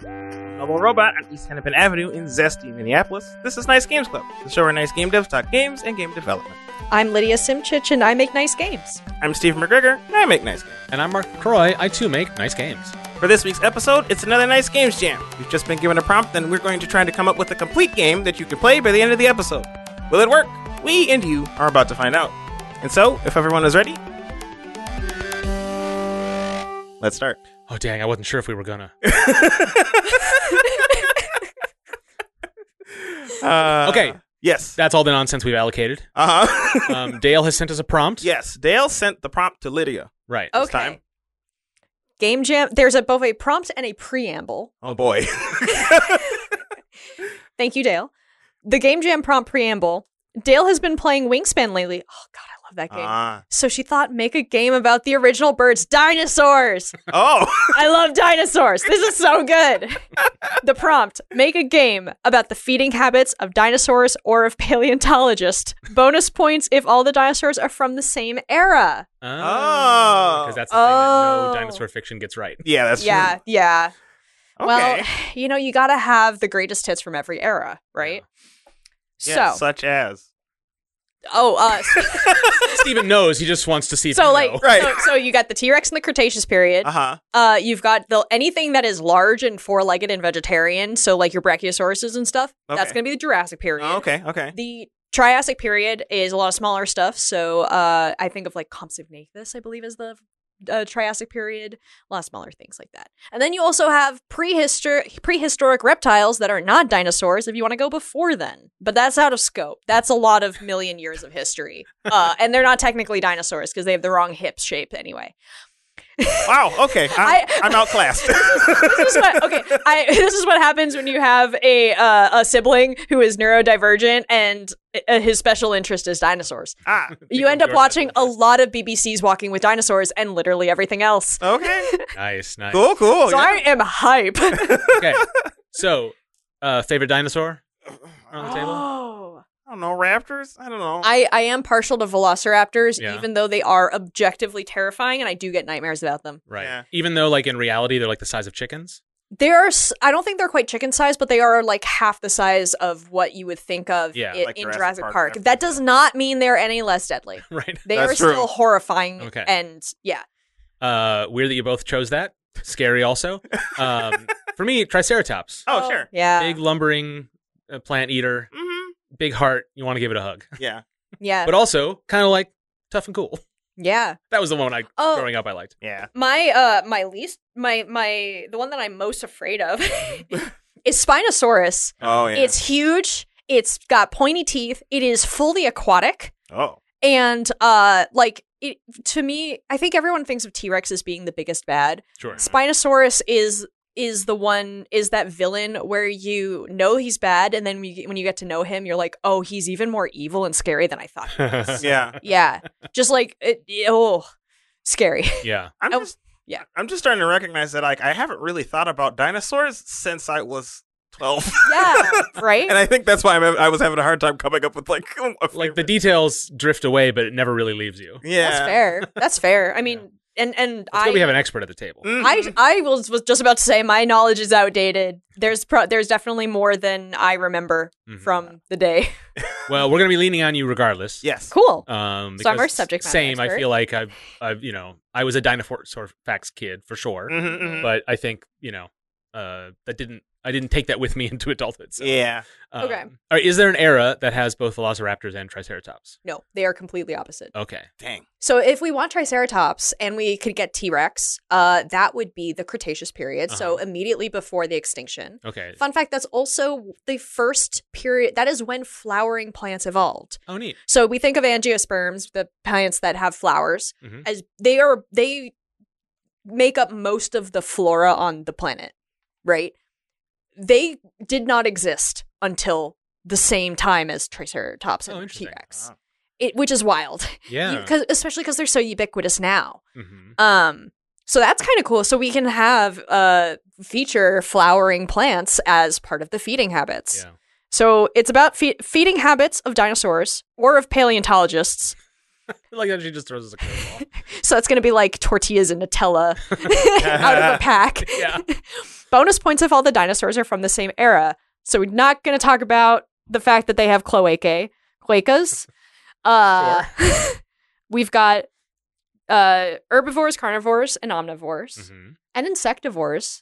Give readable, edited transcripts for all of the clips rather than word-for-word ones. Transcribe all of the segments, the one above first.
Mobile Robot on East Hennepin Avenue in Zesty, Minneapolis. This is Nice Games Club, the show where nice game devs talk games and game development. I'm Lydia Simchich, and I make nice games. I'm Steve McGregor, and I make nice games. And I'm Mark Croy. I too make nice games. For this week's episode, it's another Nice Games Jam. We've just been given a prompt, and we're going to try to come up with a complete game that you can play by the end of the episode. Will it work? We and you are about to find out. And so, if everyone is ready, let's start. Oh, dang, I wasn't sure if we were gonna. Okay. Yes. That's all the nonsense we've allocated. Uh-huh. Dale has sent us a prompt. Yes. Dale sent the prompt to Lydia. Right. Okay. This time. Game Jam. There's both a prompt and a preamble. Oh, boy. Thank you, Dale. The Game Jam prompt preamble. Dale has been playing Wingspan lately. Oh, God, I love that game. So she thought, make a game about the original birds, dinosaurs. Oh. I love dinosaurs. This is so good. The prompt, make a game about the feeding habits of dinosaurs or of paleontologists. Bonus points if all the dinosaurs are from the same era. Oh. Because that's the thing that no dinosaur fiction gets right. Yeah, that's true. Yeah. Okay. Well, you gotta have the greatest hits from every era, right? Yeah, So, such as. Steven knows. He just wants to see if so you like, know. Right. so you got the T-Rex in the Cretaceous period. Uh-huh. You've got anything that is large and four-legged and vegetarian. So like your Brachiosauruses and stuff. Okay. That's gonna be the Jurassic period. Oh, okay. The Triassic period is a lot of smaller stuff. So I think of like Compsognathus, I believe, is the Triassic period. A lot of smaller things like that. And then you also have prehistoric reptiles that are not dinosaurs if you want to go before then. But that's out of scope. That's a lot of million years of history. And they're not technically dinosaurs because they have the wrong hip shape anyway. Wow, okay. I'm outclassed. This is what happens when you have a sibling who is neurodivergent and his special interest is dinosaurs. You end up watching a lot of BBC's Walking with Dinosaurs and literally everything else. Okay. Nice. Cool. So I am hype. Okay. So, favorite dinosaur on the table? Oh. I don't know, raptors? I don't know. I am partial to velociraptors, Yeah. even though they are objectively terrifying, and I do get nightmares about them. Right. Yeah. Even though, like, in reality, they're like the size of chickens. I don't think they're quite chicken size, but they are like half the size of what you would think of like in Jurassic Jurassic Park. Park. That does not mean they're any less deadly. Right. They That's are true. still horrifying. Okay. And yeah. Weird that you both chose that. Scary also. For me, Triceratops. Oh, sure. Yeah. Big lumbering plant eater. Mm-hmm. Big heart. You want to give it a hug. Yeah. Yeah. But also, kind of like tough and cool. Yeah. That was the one Oh. growing up I liked. Yeah. The one that I'm most afraid of is Spinosaurus. Oh, yeah. It's huge. It's got pointy teeth. It is fully aquatic. Oh. And to me, I think everyone thinks of T-Rex as being the biggest bad. Sure. Spinosaurus is that villain where you know he's bad, and then when you get to know him, you're like, oh, he's even more evil and scary than I thought he was. Yeah. Yeah, just like scary. Yeah. I'm just starting to recognize that I haven't really thought about dinosaurs since I was 12. Yeah, right. And I think that's why I was having a hard time coming up with a Like favorite. the details drift away, but it never really leaves you. Yeah. That's fair. I mean, and It's good we have an expert at the table. I was just about to say my knowledge is outdated. There's definitely more than I remember from the day. Well, we're going to be leaning on you regardless. Yes. Cool. So I'm our subject matter Same. expert. I feel like I was a dinosaur facts kid for sure, but I think I didn't take that with me into adulthood. So. Yeah. Okay. All right. Is there an era that has both Velociraptors and Triceratops? No, they are completely opposite. Okay. Dang. So if we want Triceratops and we could get T-Rex, that would be the Cretaceous period, so immediately before the extinction. Okay. Fun fact, that's also the first period, that is when flowering plants evolved. Oh, neat. So we think of angiosperms, the plants that have flowers, as they make up most of the flora on the planet, right? They did not exist until the same time as Triceratops and interesting. T-Rex. Which is wild. Yeah. Especially because they're so ubiquitous now. Mm-hmm. So that's kind of cool. So we can have feature flowering plants as part of the feeding habits. Yeah. So it's about feeding habits of dinosaurs or of paleontologists. Like that she just throws us a curveball. So it's going to be like tortillas and Nutella out of a pack. Yeah. Bonus points if all the dinosaurs are from the same era. So we're not going to talk about the fact that they have cloacas. We've got herbivores, carnivores, and omnivores, and insectivores.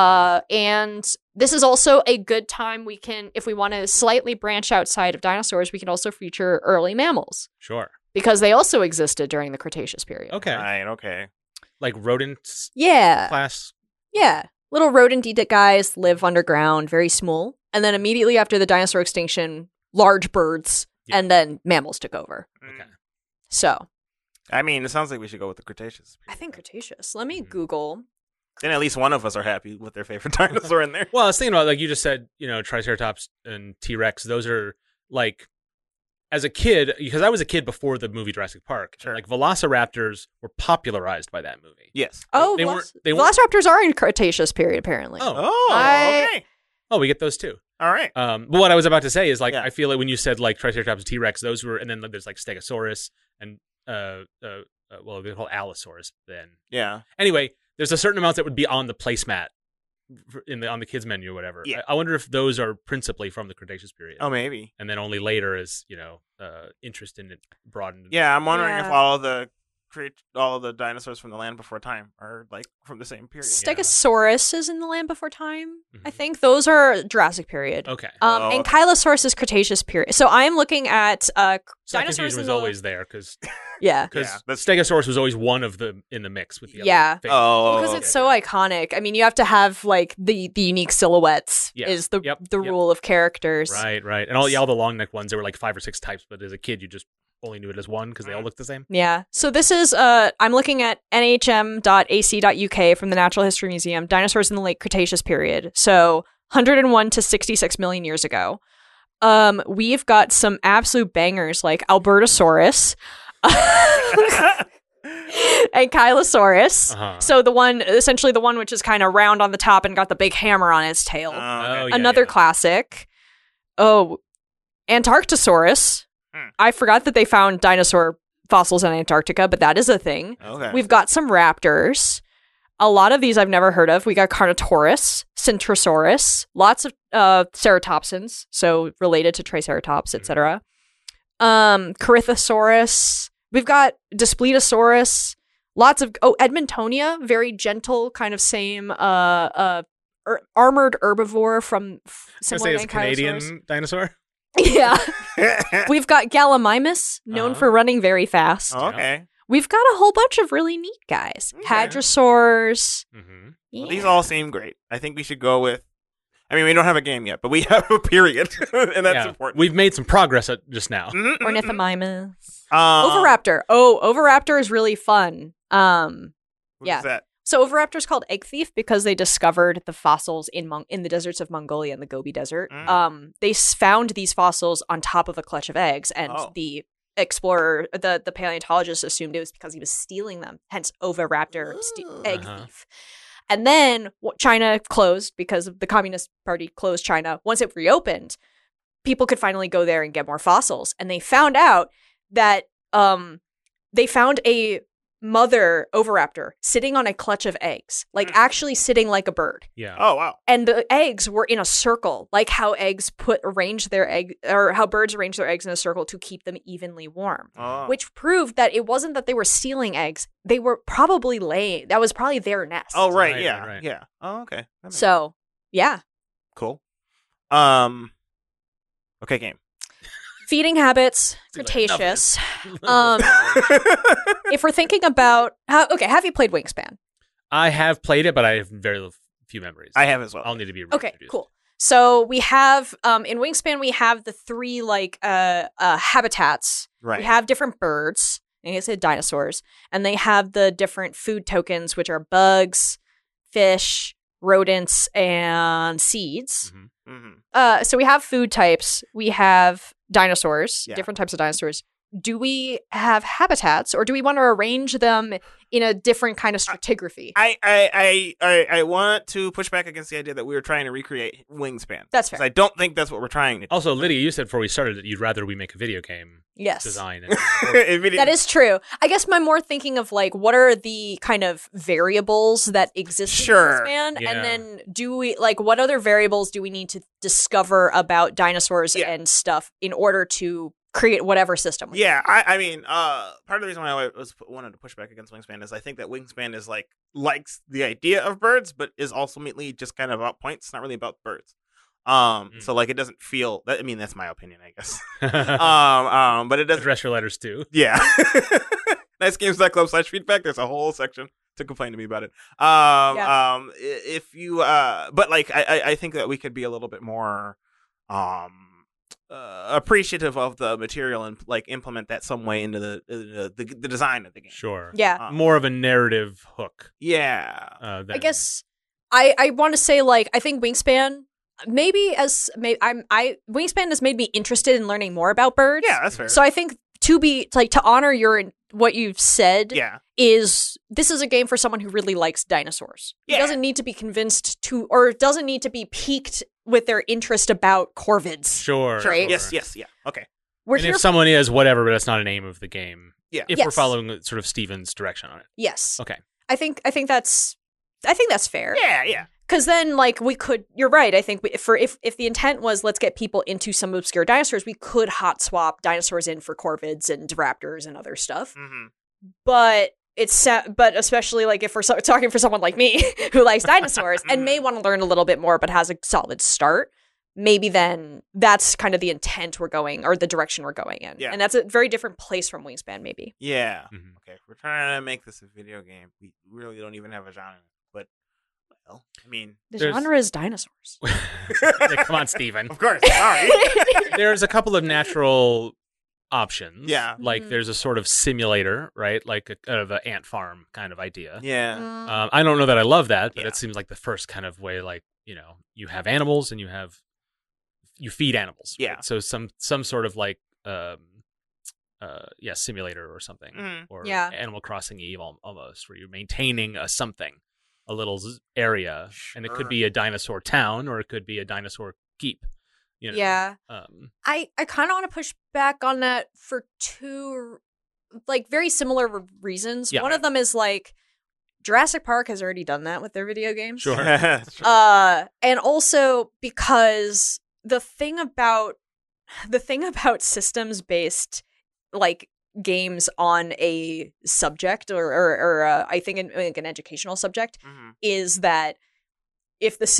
And this is also a good time we can, if we want to slightly branch outside of dinosaurs, we can also feature early mammals. Sure. Because they also existed during the Cretaceous period. Okay. Right, okay. Like rodents Yeah. class. Yeah. Little rodent guys live underground, very small. And then immediately after the dinosaur extinction, large birds and then mammals took over. Okay. So. I mean, it sounds like we should go with the Cretaceous. I think Cretaceous. Let me Google. Then at least one of us are happy with their favorite dinosaur in there. Well, I was thinking about, like you just said, Triceratops and T-Rex. Those are like, as a kid, because I was a kid before the movie Jurassic Park. Sure. Like Velociraptors were popularized by that movie. Yes. Oh, They weren't- Velociraptors are in Cretaceous period, apparently. Oh. Okay. Oh, we get those too. All right. But what I was about to say is, like, Yeah. I feel like when you said like Triceratops, T-Rex, those were, and then there's like Stegosaurus and well, they're called Allosaurus then. Yeah. Anyway, there's a certain amount that would be on the placemat on the kids menu or whatever. Yeah. I wonder if those are principally from the Cretaceous period. Oh, maybe. And then only later is interest in it broadened. Yeah, I'm wondering if Yeah. all of the dinosaurs from the Land Before Time are like from the same period. Stegosaurus is in the Land Before Time. I Mhm. think those are Jurassic period. Okay. Oh, And okay. Kylosaurus is Cretaceous period. So I'm looking at So that dinosaurs confusion in was the always there because yeah. Yeah, that's- Stegosaurus was always one of the in the mix with the Yeah. other. things. Oh, Because okay. it's so iconic. I mean, you have to have like the unique silhouettes Yeah. is the Yep. rule of characters. Right. And all the long neck ones, there were like 5 or 6 types, but as a kid, you just only knew it as one because they all looked the same. Yeah. So this is I'm looking at nhm.ac.uk from the Natural History Museum, dinosaurs in the late Cretaceous period. So 101 to 66 million years ago. We've got some absolute bangers like Albertosaurus and Kylosaurus. Uh-huh. So essentially the one which is kind of round on the top and got the big hammer on its tail. Okay. Oh, yeah, Another yeah. classic. Oh, Antarctosaurus. I forgot that they found dinosaur fossils in Antarctica, but that is a thing. Okay. We've got some raptors. A lot of these I've never heard of. We got Carnotaurus, Centrosaurus, lots of ceratopsians, so related to Triceratops, etc. Corythosaurus. We've got Daspletosaurus. Lots of Edmontonia, very gentle, kind of same armored herbivore from I was similar gonna to say it's a Canadian Ankylosaurus. dinosaur. Yeah. We've got Gallimimus, known Uh-huh. for running very fast. Okay. We've got a whole bunch of really neat guys. Okay. Hadrosaurs. Mm-hmm. Well, these all seem great. I think we should go with. I mean, we don't have a game yet, but we have a period, and that's important. We've made some progress just now. Mhm, mhm, mhm. Ornithomimus. Um, Oviraptor. Oh, Oviraptor is really fun. What yeah. is that? So Oviraptor is called egg thief because they discovered the fossils in the deserts of Mongolia and the Gobi Desert. They found these fossils on top of a clutch of eggs, and the explorer, the paleontologist, assumed it was because he was stealing them. Hence, Oviraptor, egg thief. And then China closed because the Communist Party closed China. Once it reopened, people could finally go there and get more fossils, and they found out that they found a mother Oviraptor sitting on a clutch of eggs, like actually sitting like a bird. Yeah. Oh wow. And the eggs were in a circle, like how arrange their egg, or how birds arrange their eggs in a circle to keep them evenly warm. Oh. Which proved that it wasn't that they were stealing eggs; they were probably laying. That was probably their nest. Oh right, Right, yeah, right. yeah. Oh okay. That makes So, yeah, cool. Okay, game. feeding habits, like Cretaceous. If we're thinking about have you played Wingspan? I have played it, but I have very few memories. I have as well. I'll need to be Okay, reintroduced. cool. So we have in Wingspan we have the 3 habitats. Right. We have different birds, and I said dinosaurs, and they have the different food tokens, which are bugs, fish, rodents, and seeds. Mhm. Mm-hmm. So we have food types. We have dinosaurs, Yeah. different types of dinosaurs. do we have habitats or do we want to arrange them in a different kind of stratigraphy? I want to push back against the idea that we were trying to recreate Wingspan. That's fair. I don't think that's what we're trying to do. Also, Lydia, you said before we started that you'd rather we make a video game Yes. design. And That is true. I guess I'm more thinking of like what are the kind of variables that exist Sure. in Wingspan, Yeah. and then do we like what other variables do we need to discover about dinosaurs Yeah. and stuff in order to create whatever system? we Yeah, I mean, part of the reason why I wanted to push back against Wingspan is I think that Wingspan is likes the idea of birds, but is ultimately just kind of about points, not really about birds. So like it doesn't feel. I mean, that's my opinion, I guess. But it doesn't. address your letters too. Yeah. NiceGames.club/feedback. There's a whole section to complain to me about it. If you, but like, I think that we could be a little bit more, appreciative of the material and like implement that some way into the design of the game. Sure. Yeah. More of a narrative hook. Yeah. Than, I guess I want to say like I think Wingspan Wingspan has made me interested in learning more about birds. Yeah, that's fair. So I think to honor what you've said Yeah. is this is a game for someone who really likes dinosaurs. Yeah. He doesn't need to be convinced to or doesn't need to be piqued with their interest about corvids. Sure. Right? Yes. Yeah. Okay. We're And here if someone is whatever, but that's not a name of the game. Yeah. If we're Yes. following sort of Steven's direction on it. Yes. Okay. I think that's fair. Yeah. Because then, like, we could. You're right. I think if the intent was let's get people into some obscure dinosaurs, we could hot swap dinosaurs in for corvids and raptors and other stuff. Mm-hmm. But but especially like if we're talking for someone like me who likes dinosaurs and may want to learn a little bit more, but has a solid start, maybe then that's kind of the intent we're going or the direction we're going in. Yeah. And that's a very different place from Wingspan, maybe. Yeah. Mhm. Okay. If we're trying to make this a video game, we really don't even have a genre. But well, I mean, The There's- genre is dinosaurs. Yeah, come on, Steven. of course. Sorry. There's a couple of natural options. Yeah. Like Mhm. there's a sort of simulator, right? Like a kind of an ant farm kind of idea. Yeah. Mm. I don't know that I love that, but Yeah. it seems like the first kind of way, like, you know, you have animals and you feed animals. Yeah. Right? So some sort of like, simulator or something, Mhm. or Yeah. Animal Crossing Eve almost, where you're maintaining a little area, and it could Sure. be a dinosaur town or it could be a dinosaur keep. You know? Yeah. Um, I kind of want to push back on that for two, like, very similar reasons. Yeah. One of them is, like, Jurassic Park has already done that with their video games. Sure. Sure. And also because the thing about systems-based, like, games on a subject or I think like an educational subject Mhm. is that if the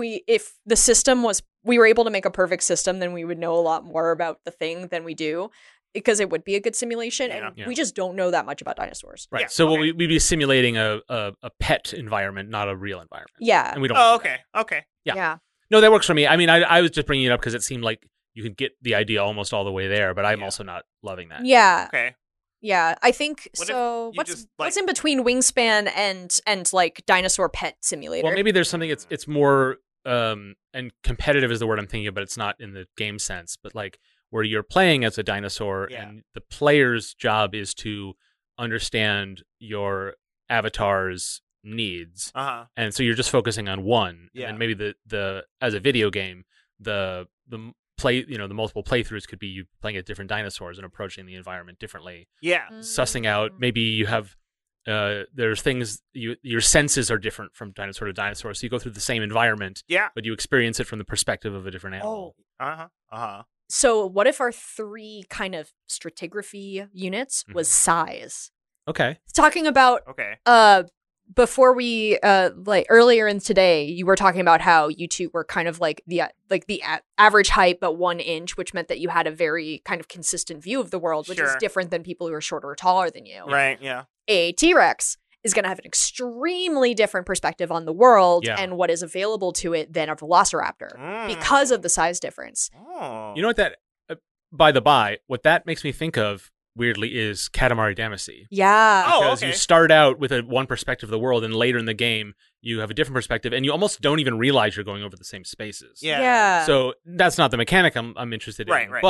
system was we were able to make a perfect system, then we would know a lot more about the thing than we do because it would be a good simulation, and Yeah. we just don't know that much about dinosaurs. right. Yeah, So okay. we'd be simulating a pet environment, not a real environment. Yeah. And we don't. Oh, do that. okay. Okay. Yeah. Yeah. No, that works for me. I mean, I was just bringing it up because it seemed like you could get the idea almost all the way there, but I'm Yeah. also not loving that. Yeah. Okay. Yeah. I think What if so. you What's just, like- what's in between Wingspan and like dinosaur pet simulator? Well, maybe there's something. It's more and competitive is the word I'm thinking of, but it's not in the game sense. But like where you're playing as a dinosaur, Yeah. and the player's job is to understand your avatar's needs, Uh-huh. and so you're just focusing on one. Yeah. And maybe the as a video game, the play, the multiple playthroughs could be you playing at different dinosaurs and approaching the environment differently, Yeah. sussing out. Maybe you have there's things your senses are different from dinosaur to dinosaur, so you go through the same environment, Yeah. but you experience it from the perspective of a different animal. Uh-huh. Uh-huh. So what if our three kind of stratigraphy units was size? Okay. Talking about Okay. before we like earlier in today, you were talking about how you two were kind of like the average height but 1 inch, which meant that you had a very kind of consistent view of the world, which is Sure. different than people who are shorter or taller than you. Right. Yeah. A T-Rex is going to have an extremely different perspective on the world Yeah. and what is available to it than a velociraptor because of the size difference. Oh. You know what that by the by, what that makes me think of weirdly is Katamari Damacy. Yeah. Oh, Because okay. you start out with one perspective of the world, and later in the game you have a different perspective, and you almost don't even realize you're going over the same spaces. Yeah. Yeah. So that's not the mechanic I'm interested in. Right, right. But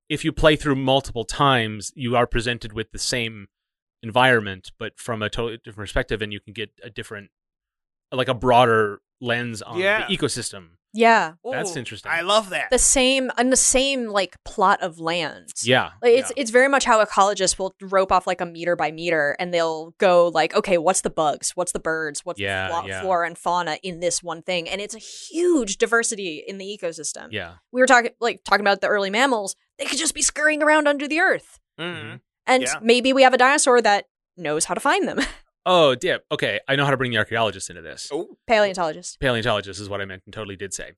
if you play through multiple times, you are presented with the same environment, but from a totally different perspective, and you can get a different, like a broader lens on the ecosystem. Yeah. That's interesting. I love that. The same like plot of land. Yeah. Like, it's very much how ecologists will rope off like a meter by meter, and they'll go like, okay, what's the bugs? What's the birds? What's the flora and fauna in this one thing? And it's a huge diversity in the ecosystem. Yeah. We were talking about the early mammals. They could just be scurrying around under the earth. Mm-hmm. And maybe we have a dinosaur that knows how to find them. Oh, yeah. Okay, I know how to bring the archaeologist into this. Oh. Paleontologist. Paleontologist is what I meant and totally did say.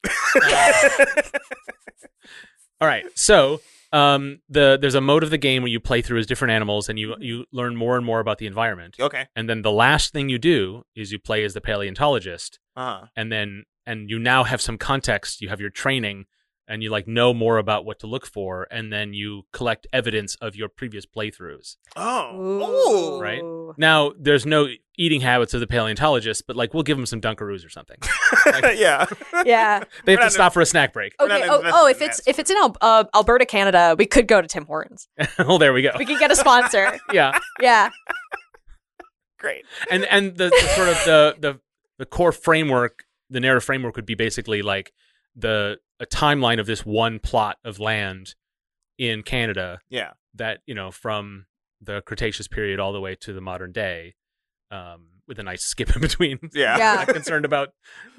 All right, so there's a mode of the game where you play through as different animals, and you learn more and more about the environment. Okay. And then the last thing you do is you play as the paleontologist, and you now have some context. You have your training, and you like know more about what to look for, and then you collect evidence of your previous playthroughs. Oh, right. Now there's no eating habits of the paleontologist, but like we'll give them some Dunkaroos or something. Like, yeah. They have to stop for a snack break. Okay. If it's in Alberta, Canada, we could go to Tim Hortons. Oh, there we go. We could get a sponsor. Yeah. Great. And the sort of the core framework, the narrative framework would be basically like a timeline of this one plot of land in Canada. Yeah. That, from the Cretaceous period all the way to the modern day, with a nice skip in between. Yeah. Not concerned about,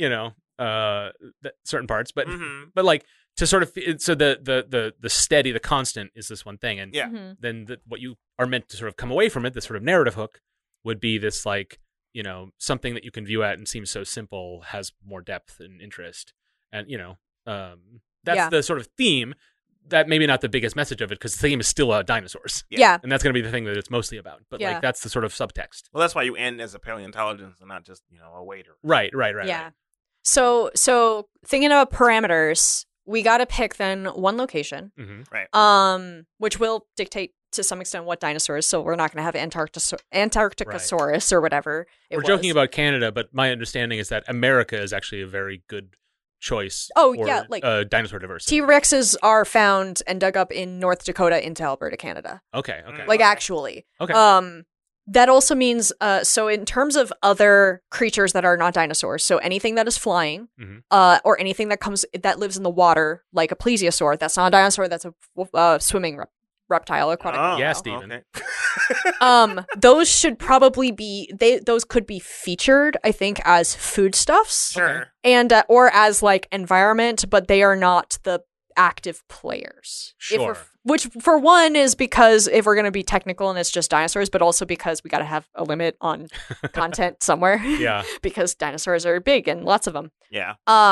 certain parts, but but like to sort of so the steady, the constant is this one thing, and then what you are meant to sort of come away from it, this sort of narrative hook, would be this like something that you can view at and seems so simple has more depth and interest, and that's the sort of theme. That maybe not the biggest message of it, because the theme is still dinosaurs. Yeah. And that's going to be the thing that it's mostly about. But like that's the sort of subtext. Well, that's why you end as a paleontologist and not just, a waiter. Right. Yeah. Right. So thinking about parameters, we got to pick then one location. Mm-hmm. Right. Which will dictate to some extent what dinosaurs. So we're not going to have Antarcticosaurus or whatever. We're joking about Canada, but my understanding is that America is actually a very good choice for dinosaur diversity. T-Rexes are found and dug up in North Dakota into Alberta, Canada. Okay. Actually. Okay. That also means, so in terms of other creatures that are not dinosaurs, so anything that is flying, or anything that lives in the water, like a plesiosaur, that's not a dinosaur, that's a swimming reptile, aquatic reptile. Yeah, Steven. Okay. Those should probably be, those could be featured, I think, as foodstuffs. Sure. And, or as like environment, but they are not the active players. Sure. Which for one is because if we're going to be technical and it's just dinosaurs, but also because we got to have a limit on content somewhere. Yeah. Because dinosaurs are big and lots of them. Yeah.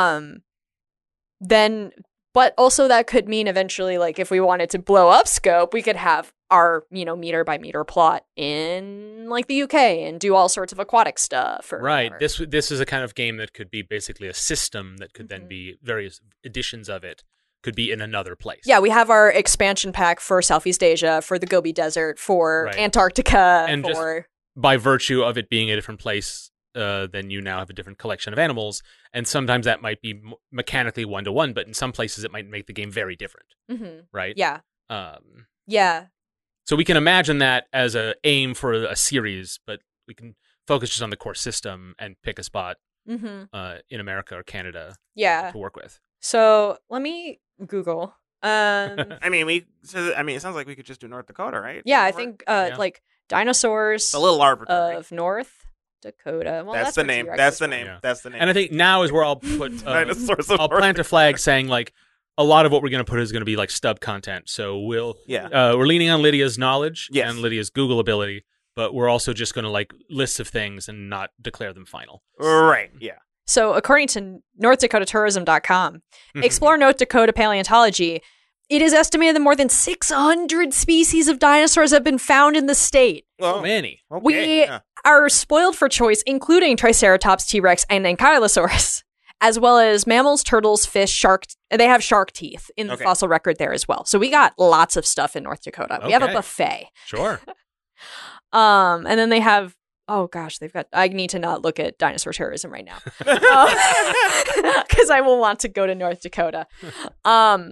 Then, but also that could mean eventually, like if we wanted to blow up scope, we could have our, meter by meter plot in like the UK and do all sorts of aquatic stuff. Or right. whatever. This is a kind of game that could be basically a system that could then be various editions of it. Could be in another place. Yeah, we have our expansion pack for Southeast Asia, for the Gobi Desert, for Antarctica, and just by virtue of it being a different place, then you now have a different collection of animals, and sometimes that might be mechanically 1-to-1, but in some places it might make the game very different. Right? Yeah. Yeah. So we can imagine that as a aim for a series, but we can focus just on the core system and pick a spot in America or Canada to work with. So let me Google. it sounds like we could just do North Dakota, right? Yeah, I think like dinosaurs. It's a little arbitrary. Of North Dakota. Well, that's the name. That's the name. Yeah. That's the name. And I think now is where I'll put. Dinosaurs. I'll plant a flag saying like a lot of what we're going to put is going to be like stub content. So we're leaning on Lydia's knowledge and Lydia's Google ability, but we're also just going to like lists of things and not declare them final. Right. Yeah. So according to NorthDakotaTourism.com, explore North Dakota paleontology. It is estimated that more than 600 species of dinosaurs have been found in the state. Well, many. Okay, we are spoiled for choice, including Triceratops, T-Rex, and Ankylosaurus, as well as mammals, turtles, fish, shark. They have shark teeth in the fossil record there as well. So we got lots of stuff in North Dakota. We have a buffet. Sure. And then they have. Oh gosh, I need to not look at dinosaur tourism right now. Because I will want to go to North Dakota.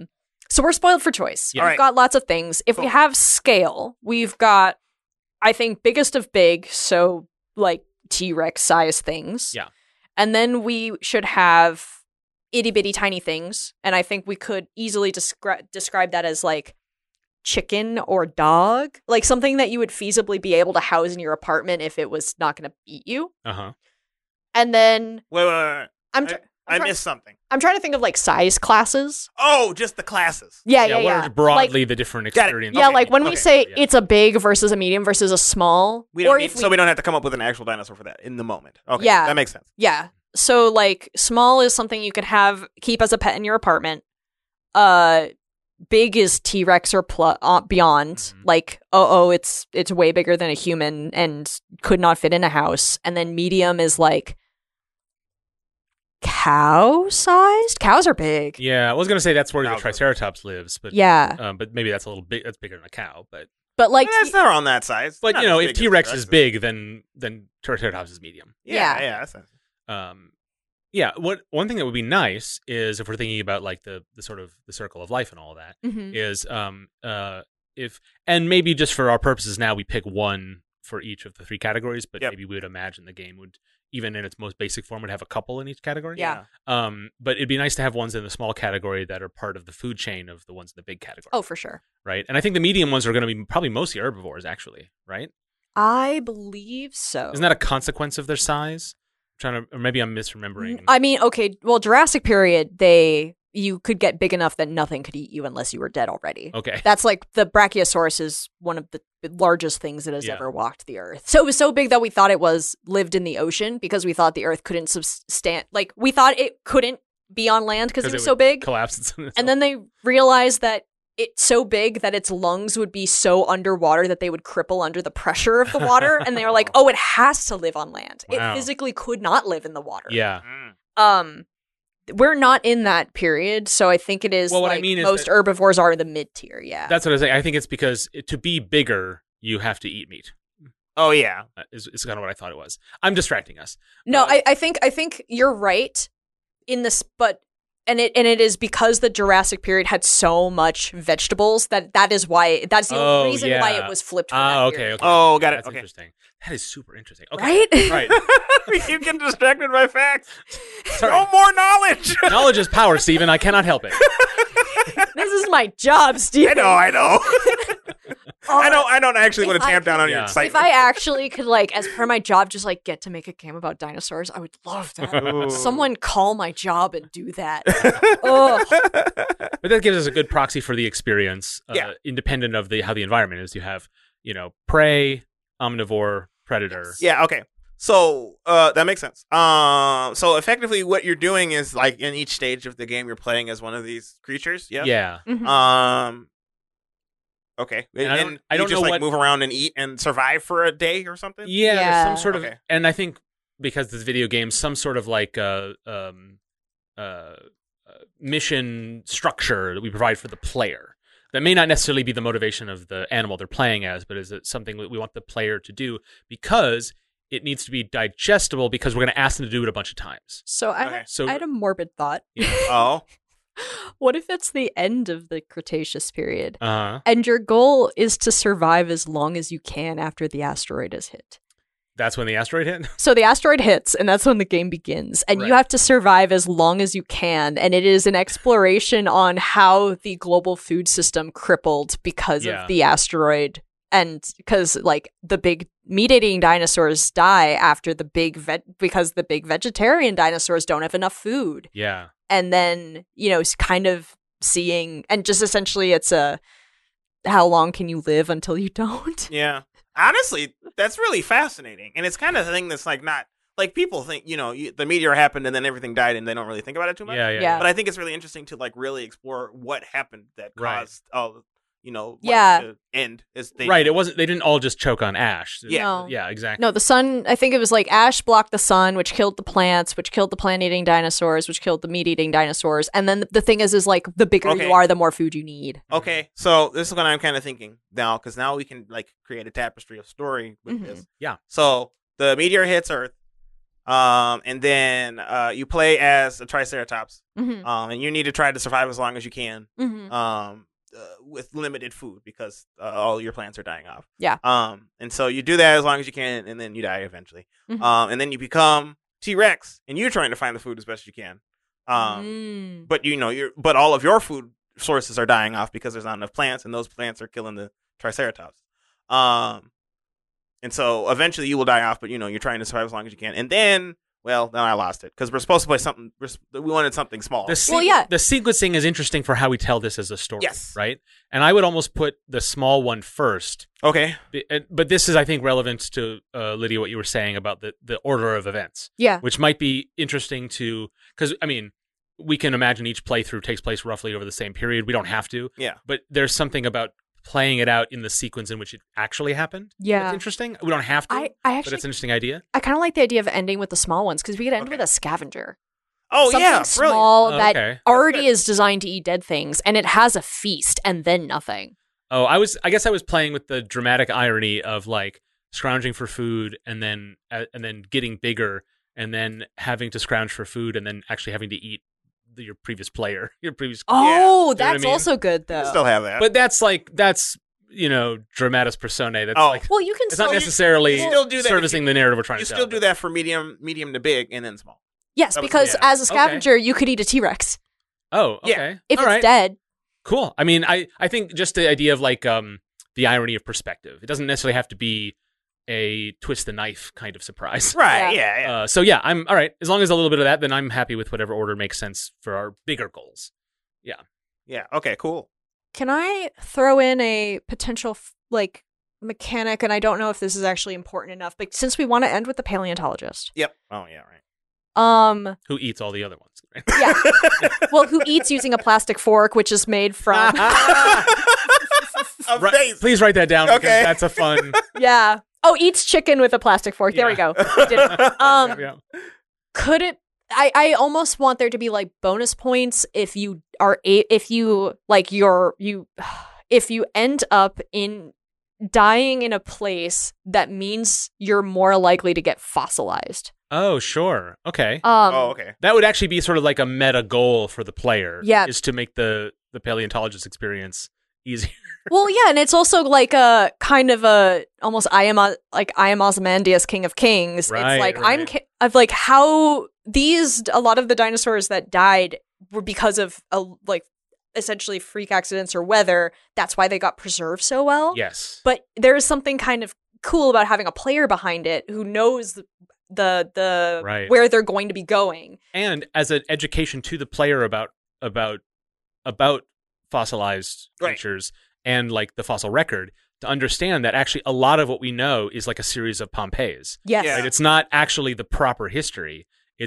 So we're spoiled for choice. Yeah. We've got lots of things. If we have scale, we've got, I think, biggest of big, so like T-Rex size things. Yeah. And then we should have itty bitty tiny things. And I think we could easily describe that as like chicken or dog, like something that you would feasibly be able to house in your apartment if it was not going to eat you. And then Wait. I try- missed something. I'm trying to think of like size classes. Oh, just the classes. Yeah. What are broadly the different experiences? Yeah, like when we say Yeah. it's a big versus a medium versus a small. We don't so we don't have to come up with an actual dinosaur for that in the moment. Okay, Yeah. that makes sense. Yeah. So like small is something you could keep as a pet in your apartment. Big is T-Rex or beyond. Mm-hmm. Like it's way bigger than a human and could not fit in a house. And then medium is like cow-sized. Cows are big. Yeah, I was gonna say that's where the Cows are- Triceratops lives, but Yeah. but maybe that's a little big. That's bigger than a cow, but Like That's not around that size. but Not you know, as if big as T-Rex T-Rex is big, then Triceratops is medium. Yeah, that's Yeah. One thing that would be nice is if we're thinking about like the sort of the circle of life and all that is if and maybe just for our purposes now we pick one for each of the three categories, but maybe we would imagine the game would even in its most basic form would have a couple in each category. Yeah. But it'd be nice to have ones in the small category that are part of the food chain of the ones in the big category. Oh, for sure. Right. And I think the medium ones are going to be probably mostly herbivores, actually. Right. I believe so. Isn't that a consequence of their size? Or maybe I'm misremembering. I mean, okay, well, Jurassic period, you could get big enough that nothing could eat you unless you were dead already. Okay. That's like the Brachiosaurus is one of the largest things that has ever walked the earth. So it was so big that we thought it lived in the ocean because we thought the earth couldn't we thought it couldn't be on land because it was so big. Collapse. And then they realized that it's so big that its lungs would be so underwater that they would cripple under the pressure of the water. And they were like, oh, it has to live on land. Wow. It physically could not live in the water. Yeah. We're not in that period, so I think it is Well, what like I mean is most herbivores are in the mid tier, yeah. That's what I was saying. I think it's because to be bigger, you have to eat meat. Oh, yeah. Is kind of what I thought it was. I'm distracting us. No, I think you're right in this, but and it is because the Jurassic period had so much vegetables that's the only reason why it was flipped. Okay. Oh, got it. That's okay. interesting. That is super interesting. Okay. Right? You get distracted by facts. Sorry. No more knowledge. Knowledge is power, Stephen. I cannot help it. This is my job, Steve. I know. I don't actually want to tamp down on your excitement. If I actually could, like, as per my job, just like get to make a game about dinosaurs, I would love that. Ooh. Someone call my job and do that. But that gives us a good proxy for the experience, independent of how the environment is. You have, prey, omnivore, predator. Yeah. Okay. So that makes sense. So effectively, what you're doing is like in each stage of the game, you're playing as one of these creatures. Yeah. Yeah. Mm-hmm. Okay. And I you don't just know like move around and eat and survive for a day or something. Yeah. There's some sort of, Okay. and I think because this video game, some sort of like mission structure that we provide for the player. That may not necessarily be the motivation of the animal they're playing as, but is it something that we want the player to do because it needs to be digestible because we're going to ask them to do it a bunch of times. So I had a morbid thought. Yeah. Oh. What if it's the end of the Cretaceous period Uh-huh. and your goal is to survive as long as you can after the asteroid is hit? That's when the asteroid hit? So the asteroid hits, and that's when the game begins. And Right. you have to survive as long as you can. And it is an exploration on how the global food system crippled because of the asteroid. And because, like, the big meat-eating dinosaurs die after because the big vegetarian dinosaurs don't have enough food. Yeah. And then, kind of seeing, and just essentially it's how long can you live until you don't? Yeah. Honestly, that's really fascinating. And it's kind of the thing that's like not like people think, the meteor happened and then everything died and they don't really think about it too much. Yeah. But I think it's really interesting to like really explore what happened that caused Yeah. to end. Right. They didn't all just choke on ash. Yeah. No. Yeah, exactly. No, the sun, I think it was like ash blocked the sun, which killed the plants, which killed the plant-eating dinosaurs, which killed the meat-eating dinosaurs. And then the thing is like the bigger you are, the more food you need. Okay, so this is what I'm kind of thinking now, because now we can like create a tapestry of story with this. Yeah. So the meteor hits Earth. And then you play as a Triceratops, Mm-hmm. and you need to try to survive as long as you can, Mm-hmm. with limited food because all your plants are dying off. Yeah. And so you do that as long as you can, and then you die eventually. Mhm. And then you become T-Rex, and you're trying to find the food as best as you can. But but all of your food sources are dying off because there's not enough plants, and those plants are killing the Triceratops. And so eventually you will die off, but you're trying to survive as long as you can. And then, well, then I lost it because we're supposed to play something. We wanted something small. The The sequencing is interesting for how we tell this as a story. Yes. Right? And I would almost put the small one first. Okay. But this is, I think, relevant to, Lydia, what you were saying about the order of events. Yeah. Which might be interesting to... Because, I mean, we can imagine each playthrough takes place roughly over the same period. We don't have to. Yeah. But there's something about playing it out in the sequence in which it actually happened. Yeah. That's interesting. We don't have to, I but actually, it's an interesting idea. I kind of like the idea of ending with the small ones because we could end with a scavenger. Oh, Something yeah. Brilliant. small Oh, that okay. already is designed to eat dead things, and it has a feast and then nothing. Oh, I guess I was playing with the dramatic irony of like scrounging for food and then getting bigger and then having to scrounge for food and then actually having to eat your previous player, your previous. Oh, what I that's mean? also good You though. can still have that. But that's dramatis personae. That's like Well, you can it's still not necessarily you still do that servicing the narrative we're trying you to tell. still do that for medium to big, and then small. yes, That was- because yeah. as a scavenger, you could eat a T-Rex Oh, Yeah. okay. if All it's right. dead. Cool. I mean, I think just the idea of like the irony of perspective. It doesn't necessarily have to be a twist the knife kind of surprise. Right. Yeah. Yeah. So yeah, I'm all right. As long as a little bit of that, then I'm happy with whatever order makes sense for our bigger goals. Yeah. Okay. Cool. Can I throw in a potential mechanic? And I don't know if this is actually important enough, but since we want to end with the paleontologist, Yep. Oh yeah. Right. Who eats all the other ones? Right? yeah, well, who eats using a plastic fork, which is made from A Right, face. please write that down. Okay. Because that's a fun. yeah. Oh, eats chicken with a plastic fork. There we Yeah. go. We did it. Yeah. Could it? I almost want there to be like bonus points if you are if you end up in dying in a place that means you're more likely to get fossilized. Oh, sure. Okay. Oh, okay. That would actually be sort of like a meta goal for the player. Yeah. Is to make the paleontologist experience easier. Well, yeah, and it's also like a kind of a almost I am Ozymandias, King of Kings. Right, it's like right. of like how a lot of the dinosaurs that died were because of essentially freak accidents or weather. That's why they got preserved so well. Yes. But there is something kind of cool about having a player behind it who knows the Right. where they're going to be going. And as an education to the player about fossilized Right. creatures and like the fossil record, to understand that actually a lot of what we know is like a series of Pompeiis. Yes. Yeah. Right? It's not actually the proper history. And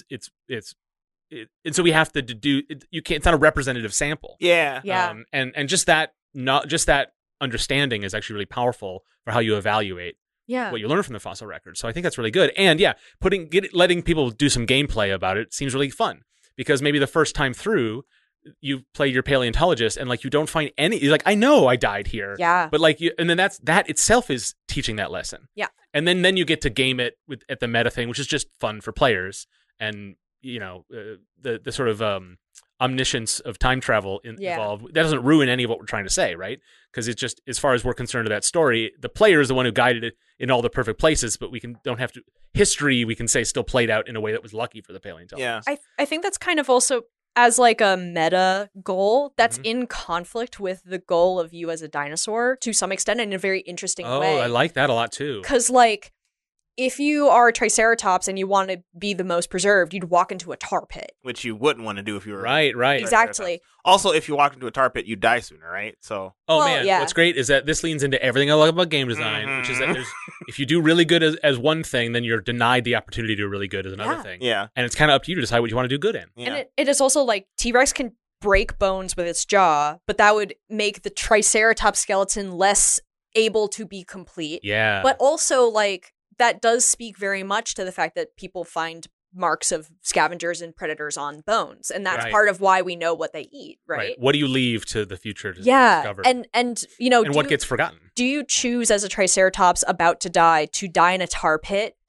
so we have to do it. You can't. It's not a representative sample. Yeah. Yeah. And just that understanding is actually really powerful for how you evaluate Yeah. what you learn from the fossil record. So I think that's really good. And yeah, letting people do some gameplay about it seems really fun because maybe the first time through you play your paleontologist and like you don't find any. You're like, I know I died here. Yeah. But like, and then that itself is teaching that lesson. Yeah. And then you get to game it at the meta thing, which is just fun for players. And the sort of omniscience of time travel involved. That doesn't ruin any of what we're trying to say, right? Because it's just, as far as we're concerned with that story, the player is the one who guided it in all the perfect places, but we can say still played out in a way that was lucky for the paleontologist. Yeah. I think that's kind of also as like a meta goal that's Mhm. in conflict with the goal of you as a dinosaur to some extent in a very interesting way. Oh, I like that a lot too. Because like if you are a Triceratops and you want to be the most preserved, you'd walk into a tar pit. Which you wouldn't want to do if you were Right. Exactly. Also, if you walk into a tar pit, you die sooner, right? So Oh Well, man, yeah. what's great is that this leans into everything I love about game design, which is that if you do really good as one thing, then you're denied the opportunity to do really good as another Yeah. thing. yeah, And it's kind of up to you to decide what you want to do good in. yeah. And it is also like T-Rex can break bones with its jaw, but that would make the Triceratops skeleton less able to be complete. Yeah. But also, like, that does speak very much to the fact that people find marks of scavengers and predators on bones. And that's Right. part of why we know what they eat, right? What do you leave to the future to Yeah. discover? And you know, And what gets forgotten? do you choose as a Triceratops about to die in a tar pit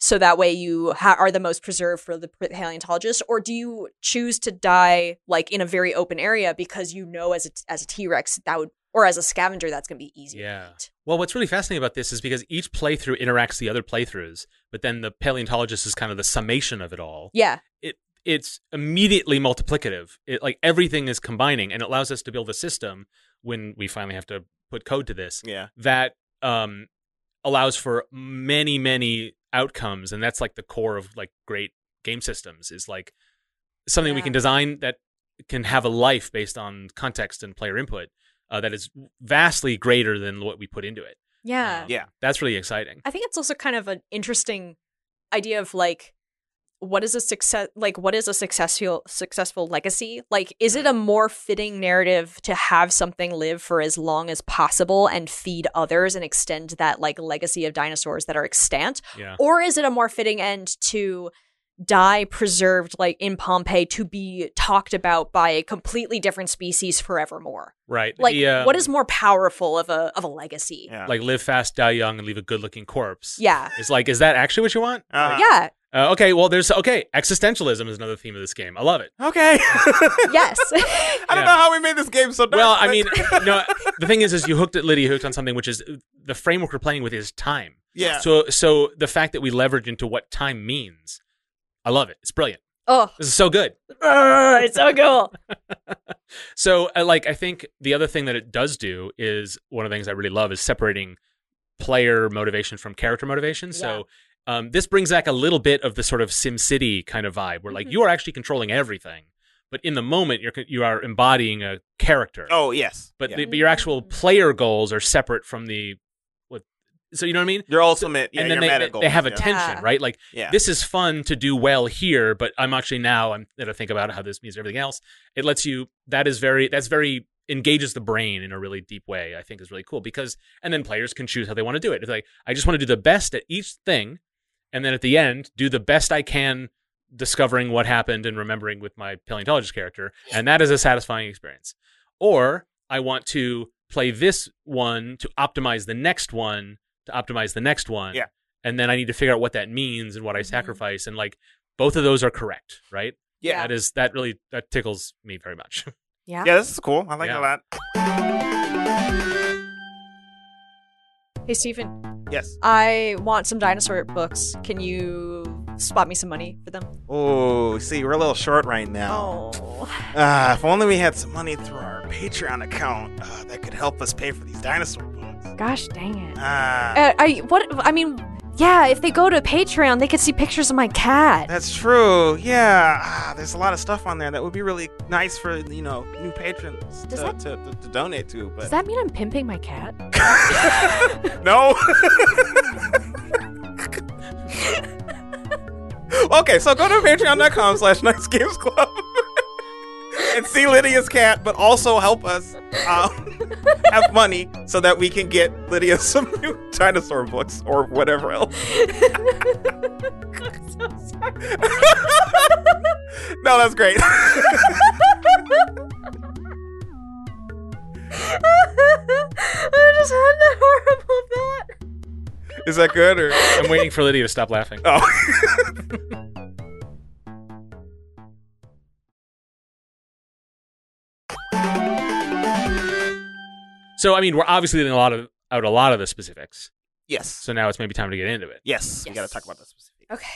so that way you are the most preserved for the paleontologist, or do you choose to die like in a very open area because as a T-Rex that would, or as a scavenger that's going to be easy to eat? Well, what's really fascinating about this is because each playthrough interacts the other playthroughs, but then the paleontologist is kind of the summation of it all. Yeah. It's immediately multiplicative. Like everything is combining, and it allows us to build a system when we finally have to put code to this. Yeah. That allows for many, many outcomes, and that's like the core of like great game systems, is like something we can design that can have a life based on context and player input that is vastly greater than what we put into it. Yeah. That's really exciting. I think it's also kind of an interesting idea of like, what is a successful legacy? Like, is it a more fitting narrative to have something live for as long as possible and feed others and extend that like legacy of dinosaurs that are extant? Yeah. Or is it a more fitting end to die preserved like in Pompeii to be talked about by a completely different species forevermore? Right. Like, what is more powerful of a legacy? Yeah. Like live fast, die young, and leave a good-looking corpse. Yeah. It's like, is that actually what you want? Yeah. Okay, well, existentialism is another theme of this game. I love it. Okay. Yes. I don't know how we made this game so dark. Well, I mean, no, the thing is Lydia hooked on something, which is the framework we're playing with is time. Yeah. So the fact that we leverage into what time means, I love it. It's brilliant. Oh, this is so good. It's so cool. So, I think the other thing that it does do is one of the things I really love is separating player motivation from character motivation. Yeah. So, this brings back a little bit of the sort of SimCity kind of vibe, where like you are actually controlling everything, but in the moment you are embodying a character. Oh yes, but your actual player goals are separate from the. So you know what I mean? Your ultimate, and then they have a tension, right? Like, this is fun to do well here, but I'm going to think about how this means everything else. It lets you, that's very engages the brain in a really deep way, I think is really cool and then players can choose how they want to do it. It's like, I just want to do the best at each thing, and then at the end, do the best I can discovering what happened and remembering with my paleontologist character, and that is a satisfying experience. Or I want to play this one to optimize the next one, Yeah. And then I need to figure out what that means and what I sacrifice. And like both of those are correct, right? Yeah. That tickles me very much. Yeah. Yeah, this is cool. I like it a lot. Hey, Stephen. Yes. I want some dinosaur books. Can you spot me some money for them? Oh, see, we're a little short right now. Oh. If only we had some money through our Patreon account that could help us pay for these dinosaur books. Gosh dang it. If they go to Patreon, they could see pictures of my cat. That's true. Yeah. There's a lot of stuff on there that would be really nice for, new patrons to donate to. But does that mean I'm pimping my cat? No. Okay, so go to patreon.com/nicegamesclub and see Lydia's cat, but also help us have money so that we can get Lydia some new dinosaur books or whatever else. I'm so sorry. No, that's great. I just had that horrible thought. Is that good? Or I'm waiting for Lydia to stop laughing. oh. So, I mean, we're obviously leaving out a lot of the specifics. Yes. So now it's maybe time to get into it. Yes. We got to talk about the specifics. Okay.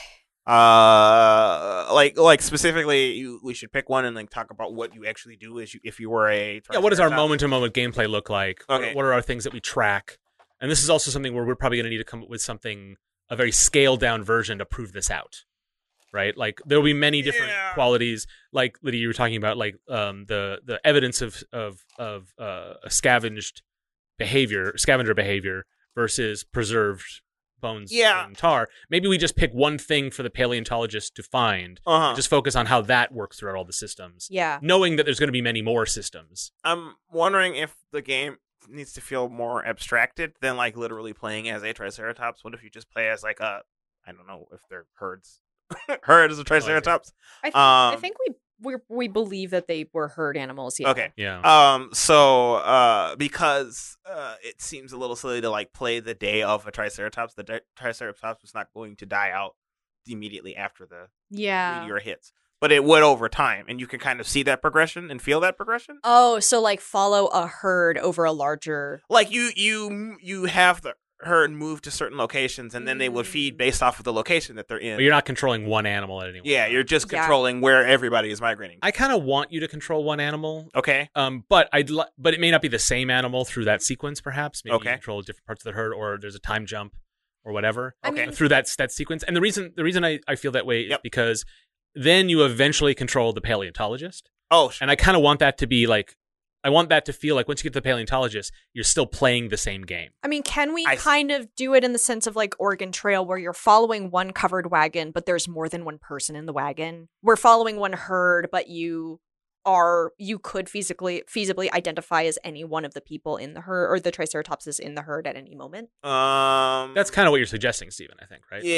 Like specifically, we should pick one and like talk about what you actually do if you were a. Yeah. What does our moment-to-moment gameplay look like? Okay. What are our things that we track? And this is also something where we're probably going to need to come up with a very scaled-down version to prove this out. Right, like there will be many different qualities. Like Lydia, you were talking about, like the evidence of scavenger behavior versus preserved bones and tar. Maybe we just pick one thing for the paleontologist to find. Just focus on how that works throughout all the systems. Yeah, knowing that there's going to be many more systems. I'm wondering if the game needs to feel more abstracted than like literally playing as a Triceratops. What if you just play as like I don't know if they're herds. Herds of Triceratops. I think we believe that they were herd animals. Yeah. Okay. Yeah. So because it seems a little silly to like play the day of a Triceratops. The Triceratops was not going to die out immediately after the Yeah. meteor hits. But it would over time, and you can kind of see that progression and feel that progression. Oh, so like follow a herd over a larger. Like you have the herd move to certain locations, and then they would feed based off of the location that they're in. But you're not controlling one animal at any one Yeah, time. you're just controlling where everybody is migrating. I kind of want you to control one animal. Okay. But but it may not be the same animal through that sequence. Perhaps maybe Okay. you control different parts of the herd, or there's a time jump, or whatever. I Okay. mean, Through that sequence, and the reason I feel that way is because then you eventually control the paleontologist, Oh, and I kind of want that to be like, I want that to feel like once you get to the paleontologist, you're still playing the same game. I mean, can we I kind of do it in the sense of like Oregon Trail where you're following one covered wagon, but there's more than one person in the wagon? We're following one herd, but you could feasibly identify as any one of the people in the herd, or the Triceratopses in the herd at any moment. That's kind of what you're suggesting, Stephen. I think, right?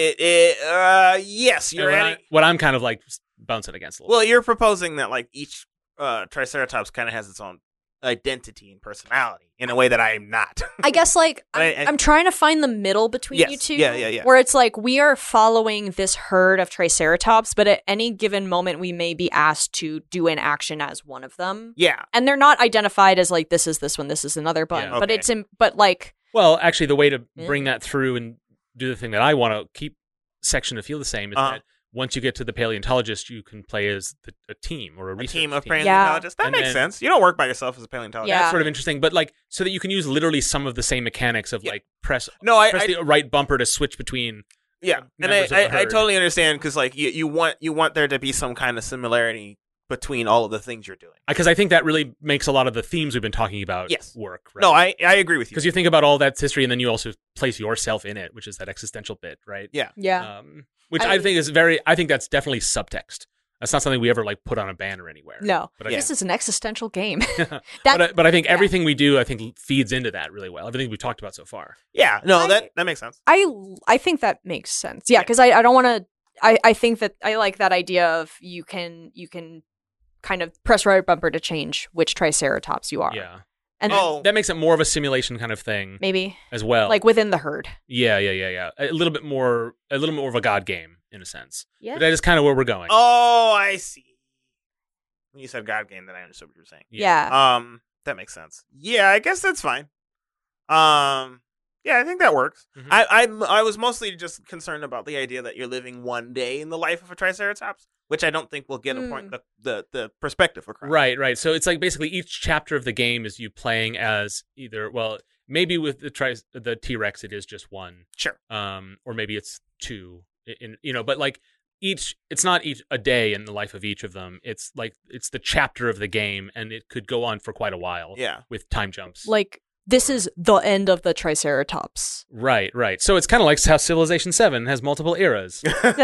Yes, you're And what I'm kind of like bouncing against a little. Well, you're proposing that like each Triceratops kind of has its own identity and personality in a way that I am not. I guess like I- I'm trying to find the middle between Yes, you two. yeah. Where it's like we are following this herd of Triceratops, but at any given moment we may be asked to do an action as one of them. Yeah. And they're not identified as like this is this one, this is another button. Yeah. But Okay. it's but like Well, actually, the way to Yeah. bring that through and do the thing that I want to keep section to feel the same is that once you get to the paleontologist, you can play as a team or a A research team of team. paleontologists. That And makes then- sense. You don't work by yourself as a paleontologist. Yeah. That's sort of interesting, but like so that you can use literally some of the same mechanics of Yeah. like press No, I the right bumper to switch between. yeah, and members of the I herd. totally understand because like you want there to be some kind of similarity between all of the things you're doing. Because I think that really makes a lot of the themes we've been talking about Yes. work. Right? No, I agree with you. Because you think about all that history, and then you also place yourself in it, which is that existential bit, right? Yeah. Which I- I think is I think that's definitely subtext. That's not something we ever like put on a banner anywhere. no. But I Yeah. This is an existential game. but I think everything we do, I think, feeds into that really well. Everything we've talked about so far. Yeah, no, I- that makes sense. I think that makes sense. Yeah, because I don't want to. I think that I like that idea of you can kind of press right bumper to change which Triceratops you are. Yeah, And Oh. that makes it more of a simulation kind of thing maybe as well. like within the herd. yeah. A little bit more of a god game in a sense. Yeah. But that is kind of where we're going. Oh, I see. When you said God game, then I understood what you were saying. Yeah. That makes sense. Yeah, I guess that's fine. Yeah, I think that works. Mhm. I was mostly just concerned about the idea that you're living one day in the life of a Triceratops, which I don't think will get a point the perspective across. Right. So it's like basically each chapter of the game is you playing as either, well, maybe with the T-Rex it is just one, Sure. or maybe it's two, but like it's not a day in the life of each of them. It's like it's the chapter of the game, and it could go on for quite a while. Yeah. with time jumps. Like this is the end of the Triceratops. Right. So it's kind of like how Civilization 7 has multiple eras.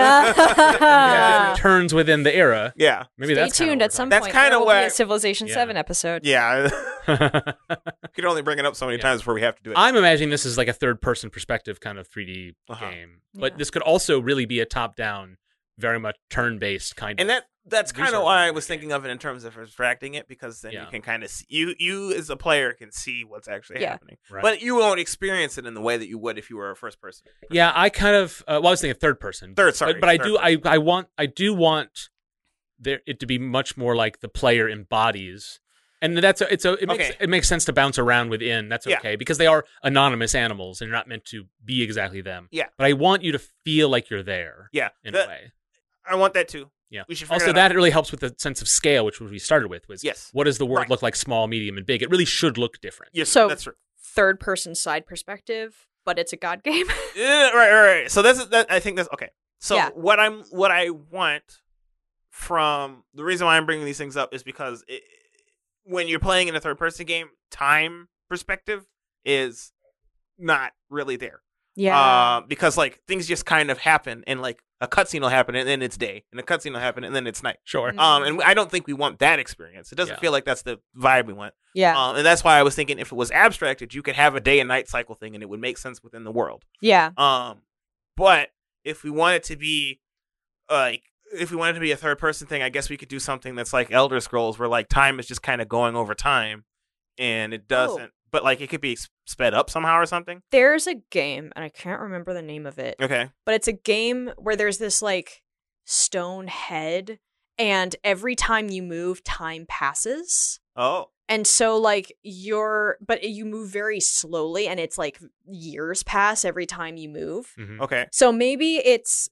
Yeah. It turns within the era. Yeah. Maybe Stay that's kinda tuned what at some That's point. kinda there will be what- a Civilization Yeah. 7 episode. Yeah. we're talking about. You can only bring it up so many times before we have to do it. I'm imagining this is like a third-person perspective kind of 3D game, but Yeah. this could also really be a top-down, very much turn-based kind And of. that's kind of resource why I in was the game. thinking of it in terms of abstracting it, because then Yeah. you can kind of see you as a player can see what's actually Yeah. happening, Right. but you won't experience it in the way that you would if you were a first person. Yeah, I kind of. I was thinking third-person. Third, sorry, but I third do. I do want it to be much more like the player embodies. And it makes sense to bounce around within. That's Yeah. okay because they are anonymous animals and you're not meant to be exactly them. Yeah. But I want you to feel like you're there. Yeah, In a way. I want that too. Yeah. We should figure Also, it out. that really helps with the sense of scale, which we started with. Was Yes. what does the world Right. look like, small, medium, and big? It really should look different. Yes, So- that's right. Third person side perspective, but it's a god game. Yeah, right. So I think that's okay. So Yeah. what I want from the reason why I'm bringing these things up is because when you're playing in a third person game, time perspective is not really there. Because like things just kind of happen, and like a cutscene will happen, and then it's day, and a cutscene will happen, and then it's night. Sure. And I don't think we want that experience. It doesn't Yeah. feel like that's the vibe we want. Yeah. And that's why I was thinking if it was abstracted, you could have a day and night cycle thing, and it would make sense within the world. Yeah. But if we want it to be if we want it to be a third person thing, I guess we could do something that's like Elder Scrolls, where like time is just kind of going over time, and it doesn't. But like it could be sped up somehow or something? There's a game, and I can't remember the name of it. Okay. But it's a game where there's this like stone head, and every time you move, time passes. Oh. And so like but you move very slowly, and it's like years pass every time you move. Mm-hmm. Okay. So maybe it's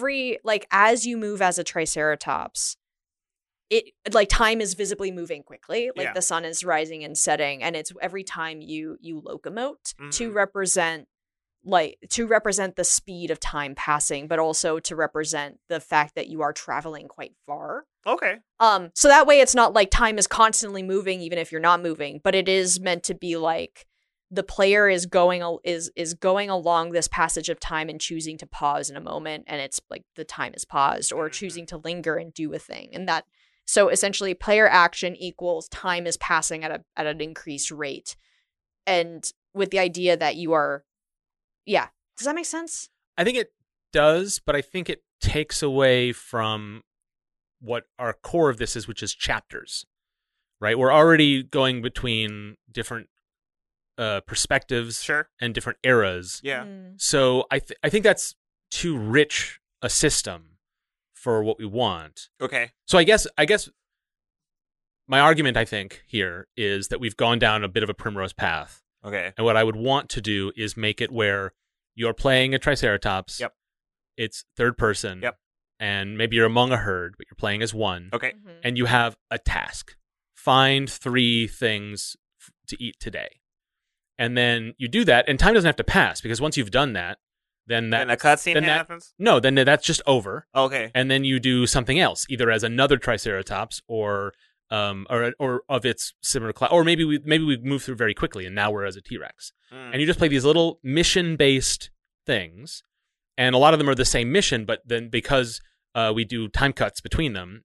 as you move as a Triceratops, it like time is visibly moving quickly, like the sun is rising and setting, and it's every time you locomote to represent the speed of time passing, but also to represent the fact that you are traveling quite far. Okay. So that way it's not like time is constantly moving even if you're not moving, but it is meant to be like the player is going along this passage of time and choosing to pause in a moment, and it's like the time is paused, or choosing to linger and do a thing. And that, so essentially player action equals time is passing at an increased rate. And with the idea that you are, yeah. Does that make sense? I think it does, but I think it takes away from what our core of this is, which is chapters, right? We're already going between different perspectives and different eras. Yeah. So I think that's too rich a system for what we want. Okay. So I guess my argument, I think, here is that we've gone down a bit of a primrose path. Okay. And what I would want to do is make it where you're playing a Triceratops. Yep. It's third person. Yep. And maybe you're among a herd, but you're playing as one. Okay. And you have a task. Find 3 things to eat today. And then you do that, and time doesn't have to pass, because once you've done that, then a cutscene happens? No, then that's just over. Okay. And then you do something else, either as another Triceratops or of its similar class, or maybe we move through very quickly, and now we're as a T-Rex. And you just play these little mission-based things, and a lot of them are the same mission, but then because we do time cuts between them,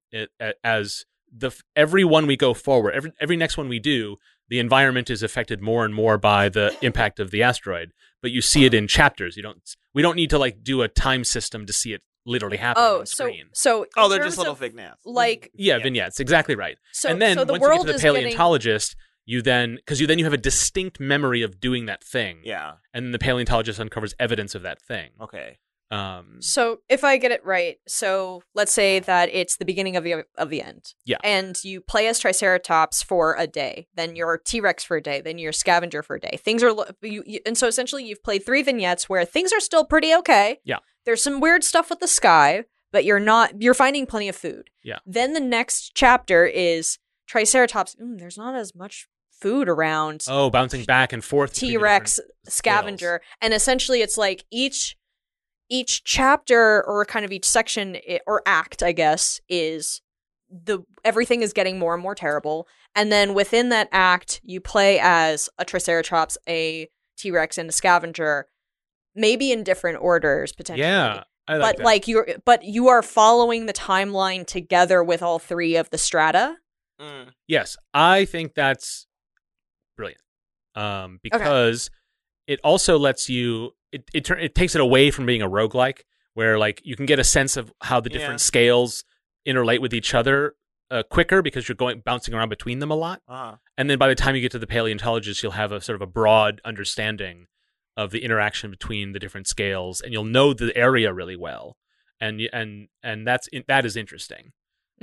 every one we go forward, every next one we do, the environment is affected more and more by the impact of the asteroid. But you see it in chapters. We don't need to like do a time system to see it literally happen on screen. They're just little vignettes. Vignettes. Exactly right. So, and then so the once world you get to the paleontologist, you then have a distinct memory of doing that thing. Yeah. And then the paleontologist uncovers evidence of that thing. Okay. So if I get it right, so let's say that it's the beginning of the end. Yeah. And you play as Triceratops for a day, then you're T-Rex for a day, then you're Scavenger for a day. Things are and so essentially you've played 3 vignettes where things are still pretty okay. Yeah. There's some weird stuff with the sky, but you're finding plenty of food. Yeah. Then the next chapter is Triceratops. There's not as much food around. Oh, bouncing back and forth. T-Rex, Scavenger, and essentially it's like each chapter, or kind of each section or act, I guess, is everything is getting more and more terrible. And then within that act, you play as a Triceratops, a T-Rex, and a Scavenger, maybe in different orders potentially. Yeah, I like that. But you are following the timeline together with all 3 of the strata. Yes, I think that's brilliant. Because it also lets you. It takes it away from being a roguelike, where like you can get a sense of how the different scales interrelate with each other quicker, because you're bouncing around between them a lot. And then by the time you get to the paleontologist, you'll have a sort of a broad understanding of the interaction between the different scales, and you'll know the area really well. And that is interesting.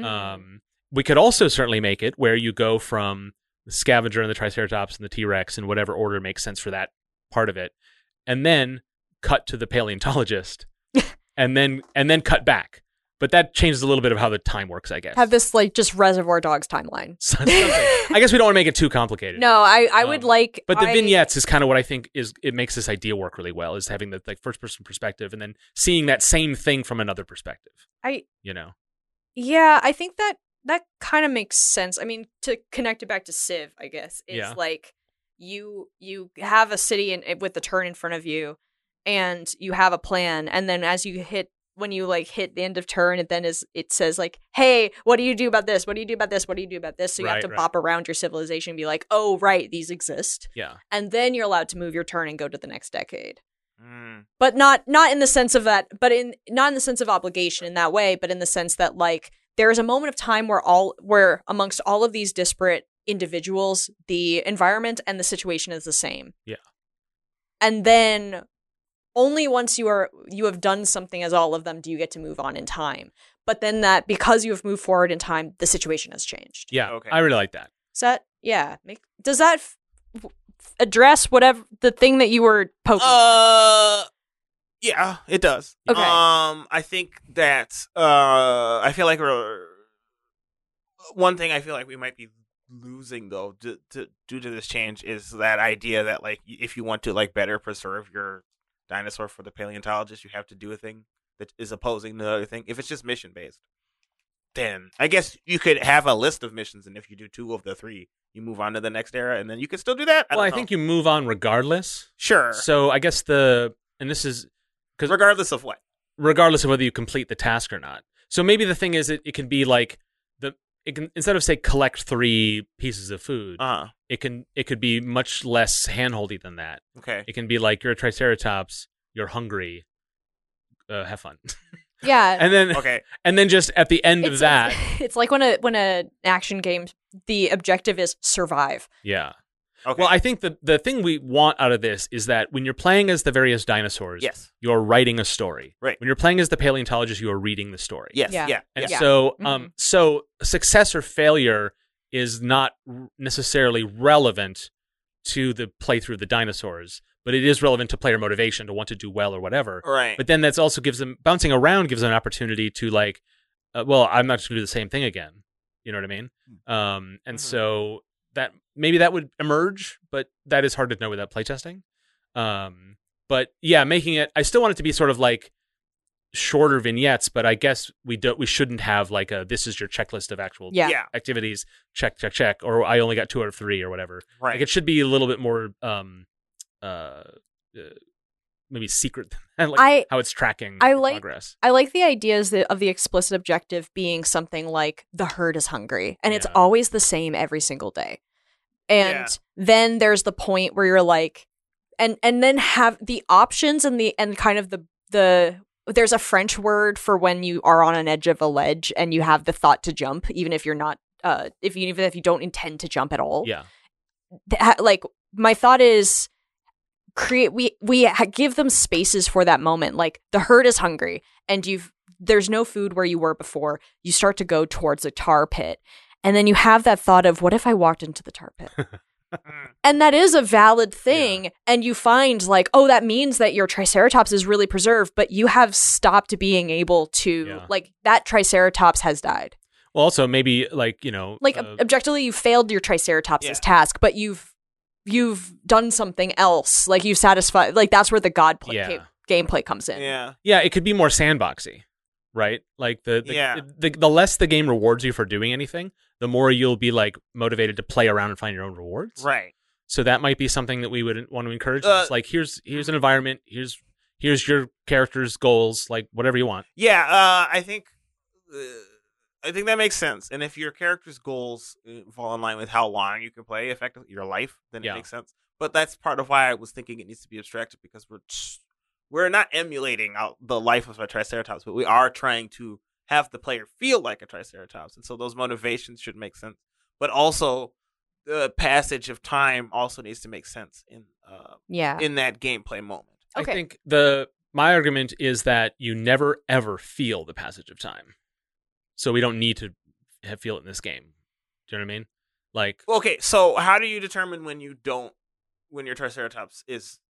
We could also certainly make it where you go from the Scavenger and the Triceratops and the T-Rex in whatever order makes sense for that part of it, and then cut to the paleontologist, and then cut back. But that changes a little bit of how the time works, I guess. Have this like just Reservoir Dogs timeline. I guess we don't want to make it too complicated. No, I would like. But the vignettes is kind of what I think it makes this idea work really well, is having the like first person perspective and then seeing that same thing from another perspective. Yeah, I think that kind of makes sense. I mean, to connect it back to Civ, I guess, it's like you have a city with the turn in front of you, and you have a plan, and then as you hit the end of turn, it says like, hey, what do you do about this? What do you do about this? What do you do about this? So you have to bop around your civilization and be like, oh, right, these exist. Yeah. And then you're allowed to move your turn and go to the next decade. But not in the sense of that, not in the sense of obligation in that way, but in the sense that like there is a moment of time where amongst all of these disparate individuals, the environment and the situation is the same. Yeah. and then only once you have done something as all of them do you get to move on in time. But then that because you have moved forward in time, the situation has changed. Yeah, Okay. I really like that. Does that address whatever the thing that you were poking at? Yeah, it does. Okay. I think that I feel like one thing I feel like we might be losing though due to this change is that idea that like if you want to like better preserve your dinosaur for the paleontologist, you have to do a thing that is opposing the other thing. If it's just mission based, then I guess you could have a list of missions, and if you do 2 of the 3, you move on to the next era, and then you can still do that. I think you move on regardless. Sure. So I guess this is because regardless of what, regardless of whether you complete the task or not. So maybe the thing is, it can be like it can, instead of say collect 3 pieces of food, it could be much less handholdy than that. Okay. It can be like you're a Triceratops, you're hungry, have fun. Yeah. And then just at the end of that, it's like when a action game, the objective is survive. Yeah. Okay. Well, I think the thing we want out of this is that when you're playing as the various dinosaurs, yes, you're writing a story. Right. When you're playing as the paleontologist, you are reading the story. Yes. Yeah. Yeah. And yeah. so, so success or failure is not necessarily relevant to the playthrough of the dinosaurs, but it is relevant to player motivation to want to do well or whatever. Right. But then that's also gives them bouncing around gives them an opportunity to like, well, I'm not just going to do the same thing again. You know what I mean? And so that maybe that would emerge, but that is hard to know without playtesting. But yeah, making it, I still want it to be sort of like shorter vignettes, but I guess we shouldn't have like this is your checklist of actual activities, check, or I only got 2 out of 3 or whatever. Right. Like it should be a little bit more maybe secret than like how it's tracking progress. I like the ideas of the explicit objective being something like the herd is hungry, and it's always the same every single day. And then there's the point where you're like, and then have the options and kind of the there's a French word for when you are on an edge of a ledge and you have the thought to jump, even if you're not, even if you don't intend to jump at all. Yeah. Like my thought is give them spaces for that moment. Like the herd is hungry and there's no food where you were before. You start to go towards a tar pit. And then you have that thought of, what if I walked into the tar pit? And that is a valid thing. Yeah. And you find like, oh, that means that your Triceratops is really preserved, but you have stopped being able to, like, that Triceratops has died. Well, also maybe like, like objectively you failed your Triceratops' task, but you've done something else. Like you've satisfied, like that's where the gameplay comes in. Yeah. Yeah. It could be more sandboxy, right? Like the less the game rewards you for doing anything, the more you'll be like motivated to play around and find your own rewards. Right. So that might be something that we would want to encourage. It's like here's an environment, here's your character's goals, like whatever you want. Yeah, I think that makes sense. And if your character's goals fall in line with how long you can play, effectively your life, then it makes sense. But that's part of why I was thinking it needs to be abstracted, because we're not emulating the life of a Triceratops, but we are trying to have the player feel like a Triceratops, and so those motivations should make sense. But also, the passage of time also needs to make sense in that gameplay moment. Okay. I think my argument is that you never ever feel the passage of time, so we don't need to feel it in this game. Do you know what I mean? Like, okay, so how do you determine when your Triceratops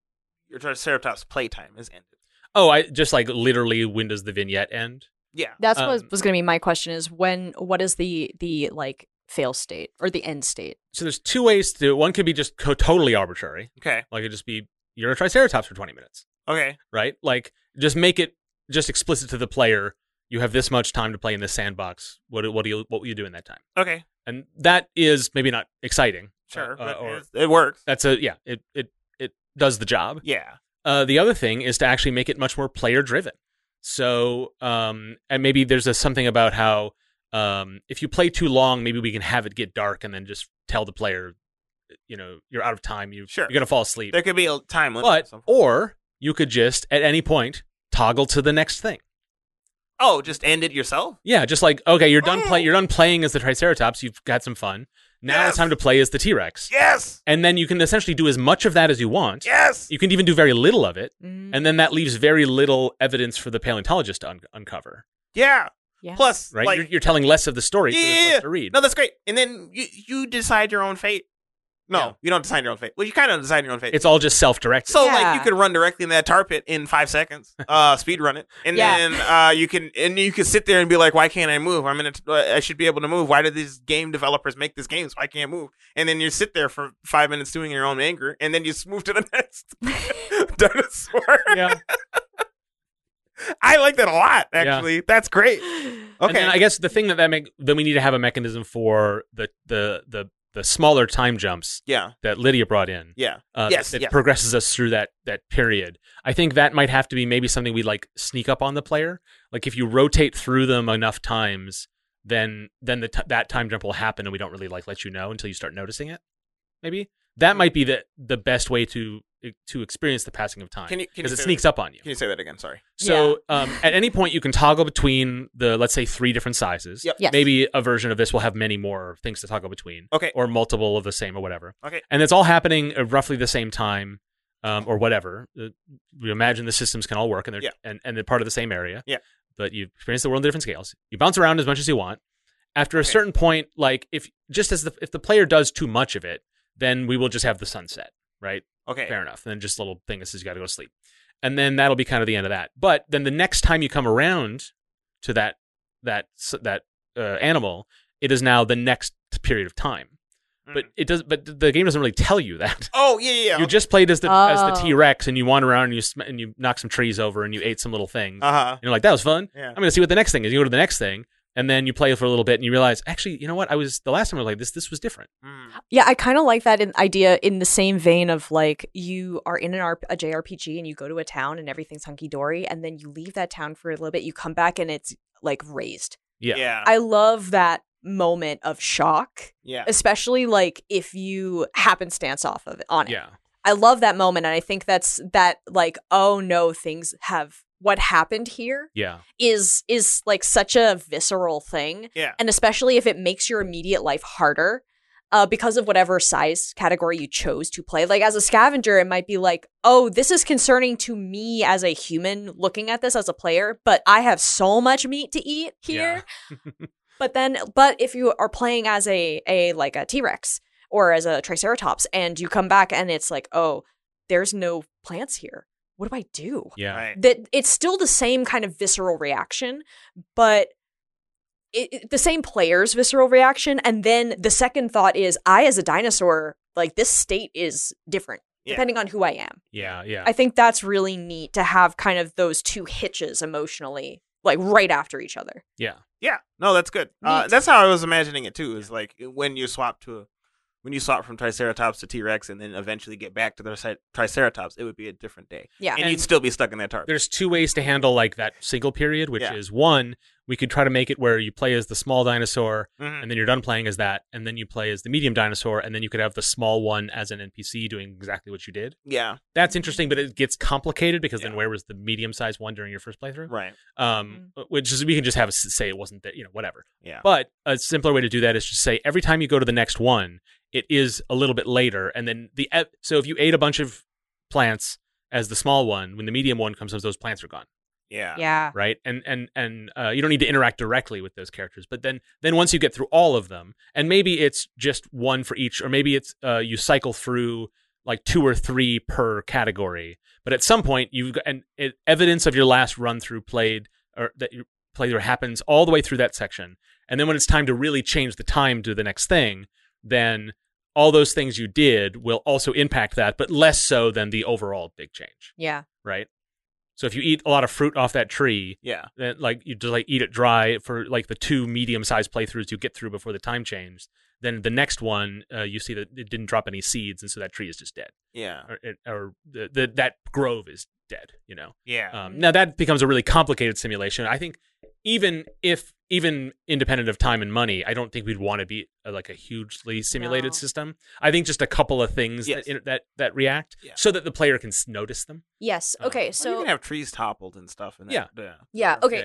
playtime is ended? Oh, I just like literally, when does the vignette end? Yeah, that's what was going to be my question: is what is the like fail state or the end state? So there's 2 ways to do it. One could be just totally arbitrary. Okay, like it just be you're a Triceratops for 20 minutes. Okay, right? Like just make it just explicit to the player. You have this much time to play in this sandbox. What will you do in that time? Okay, and that is maybe not exciting. Sure, but it works. That's it does the job. Yeah. The other thing is to actually make it much more player driven. So, and maybe there's something about how if you play too long, maybe we can have it get dark and then just tell the player, you're out of time. You're going to fall asleep. There could be a time limit. Or you could just, at any point, toggle to the next thing. Oh, just end it yourself? Yeah, just like, okay, you're done playing as the Triceratops. You've had some fun. Now it's time to play as the T-Rex. Yes. And then you can essentially do as much of that as you want. Yes. You can even do very little of it. And then that leaves very little evidence for the paleontologist to uncover. Yeah. Plus, right? like, You're telling less of the story, so there's less to read. No, that's great. And then you decide your own fate. No, you don't decide your own fate. Well, you kind of decide your own fate. It's all just self-directed. So, like, you could run directly in that tar pit in 5 seconds, speed run it, and then you can sit there and be like, "Why can't I move? I should be able to move. Why did these game developers make this game so I can't move?" And then you sit there for 5 minutes doing your own anger, and then you move to the next dinosaur. Yeah. I like that a lot, actually. Yeah. That's great. Okay. And then I guess the thing then we need to have a mechanism for the smaller time jumps that Lydia brought in. Yeah. That progresses us through that period. I think that might have to be maybe something we like sneak up on the player. Like if you rotate through them enough times, then that time jump will happen and we don't really like let you know until you start noticing it. Maybe. That might be the best way to experience the passing of time because it sneaks up on you. Can you say that again? Sorry. So at any point you can toggle between the, let's say, 3 different sizes. Yep. Yes. Maybe a version of this will have many more things to toggle between. Okay. Or multiple of the same or whatever. Okay. And it's all happening at roughly the same time or whatever. We imagine the systems can all work and they're part of the same area. Yeah. But you experience the world in different scales. You bounce around as much as you want. After a certain point, like if the player does too much of it, then we will just have the sunset, right? Okay. Fair enough. And then just a little thing that says you got to go to sleep. And then that'll be kind of the end of that. But then the next time you come around to that animal, it is now the next period of time. But But the game doesn't really tell you that. Oh yeah. You just played as the T-Rex, and you wander around and you knock some trees over, and you ate some little things. And you're like, that was fun. Yeah. I'm going to see what the next thing is. You go to the next thing. And then you play for a little bit and you realize, actually, you know what? The last time I played this was different. Yeah, I kind of like that idea in the same vein of like you are in a JRPG and you go to a town and everything's hunky-dory and then you leave that town for a little bit, you come back and it's like raised. Yeah. I love that moment of shock. Yeah. Especially like if you happenstance off of it on it. Yeah. I love that moment and I think that's that like, oh no, things have what happened here is like such a visceral thing. Yeah. And especially if it makes your immediate life harder because of whatever size category you chose to play. Like as a scavenger, it might be like, oh, this is concerning to me as a human looking at this as a player, but I have so much meat to eat here. Yeah. But if you are playing as a like a T-Rex or as a Triceratops and you come back and it's like, oh, there's no plants here. What do I do? Yeah. Right. That it's still the same kind of visceral reaction, but the same player's visceral reaction. And then the second thought is, I as a dinosaur, like this state is different depending on who I am. Yeah, yeah. I think that's really neat to have kind of those two hitches emotionally, like right after each other. Yeah. Yeah. No, that's good. That's how I was imagining it too. Is like when you swap from Triceratops to T-Rex and then eventually get back to the Triceratops, it would be a different day. Yeah. And you'd still be stuck in that tarp. There's 2 ways to handle like that single period, which is one, we could try to make it where you play as the small dinosaur and then you're done playing as that, and then you play as the medium dinosaur, and then you could have the small one as an NPC doing exactly what you did. Yeah. That's interesting, but it gets complicated because then where was the medium-sized one during your first playthrough? Right. Which is, we can just have say it wasn't there, whatever. Yeah. But a simpler way to do that is just say every time you go to the next one, it is a little bit later, and then so if you ate a bunch of plants as the small one, when the medium one comes, those plants are gone. Yeah. Yeah. Right. And you don't need to interact directly with those characters, but then once you get through all of them, and maybe it's just one for each, or maybe it's you cycle through like 2 or 3 per category, but at some point evidence of your last run through playthrough happens all the way through that section, and then when it's time to really change the time to the next thing, then all those things you did will also impact that, but less so than the overall big change. Yeah. Right? So if you eat a lot of fruit off that tree, then like you just like eat it dry for like the 2 medium-sized playthroughs you get through before the time changed, then the next one you see that it didn't drop any seeds, and so that tree is just dead. Yeah. Or that grove is dead, Yeah. Now that becomes a really complicated simulation. I think even independent of time and money, I don't think we'd want to be like a hugely simulated system. I think just a couple of things that react so that the player can notice them. Yes. Okay. So you can have trees toppled and stuff. Yeah. Okay. Yeah.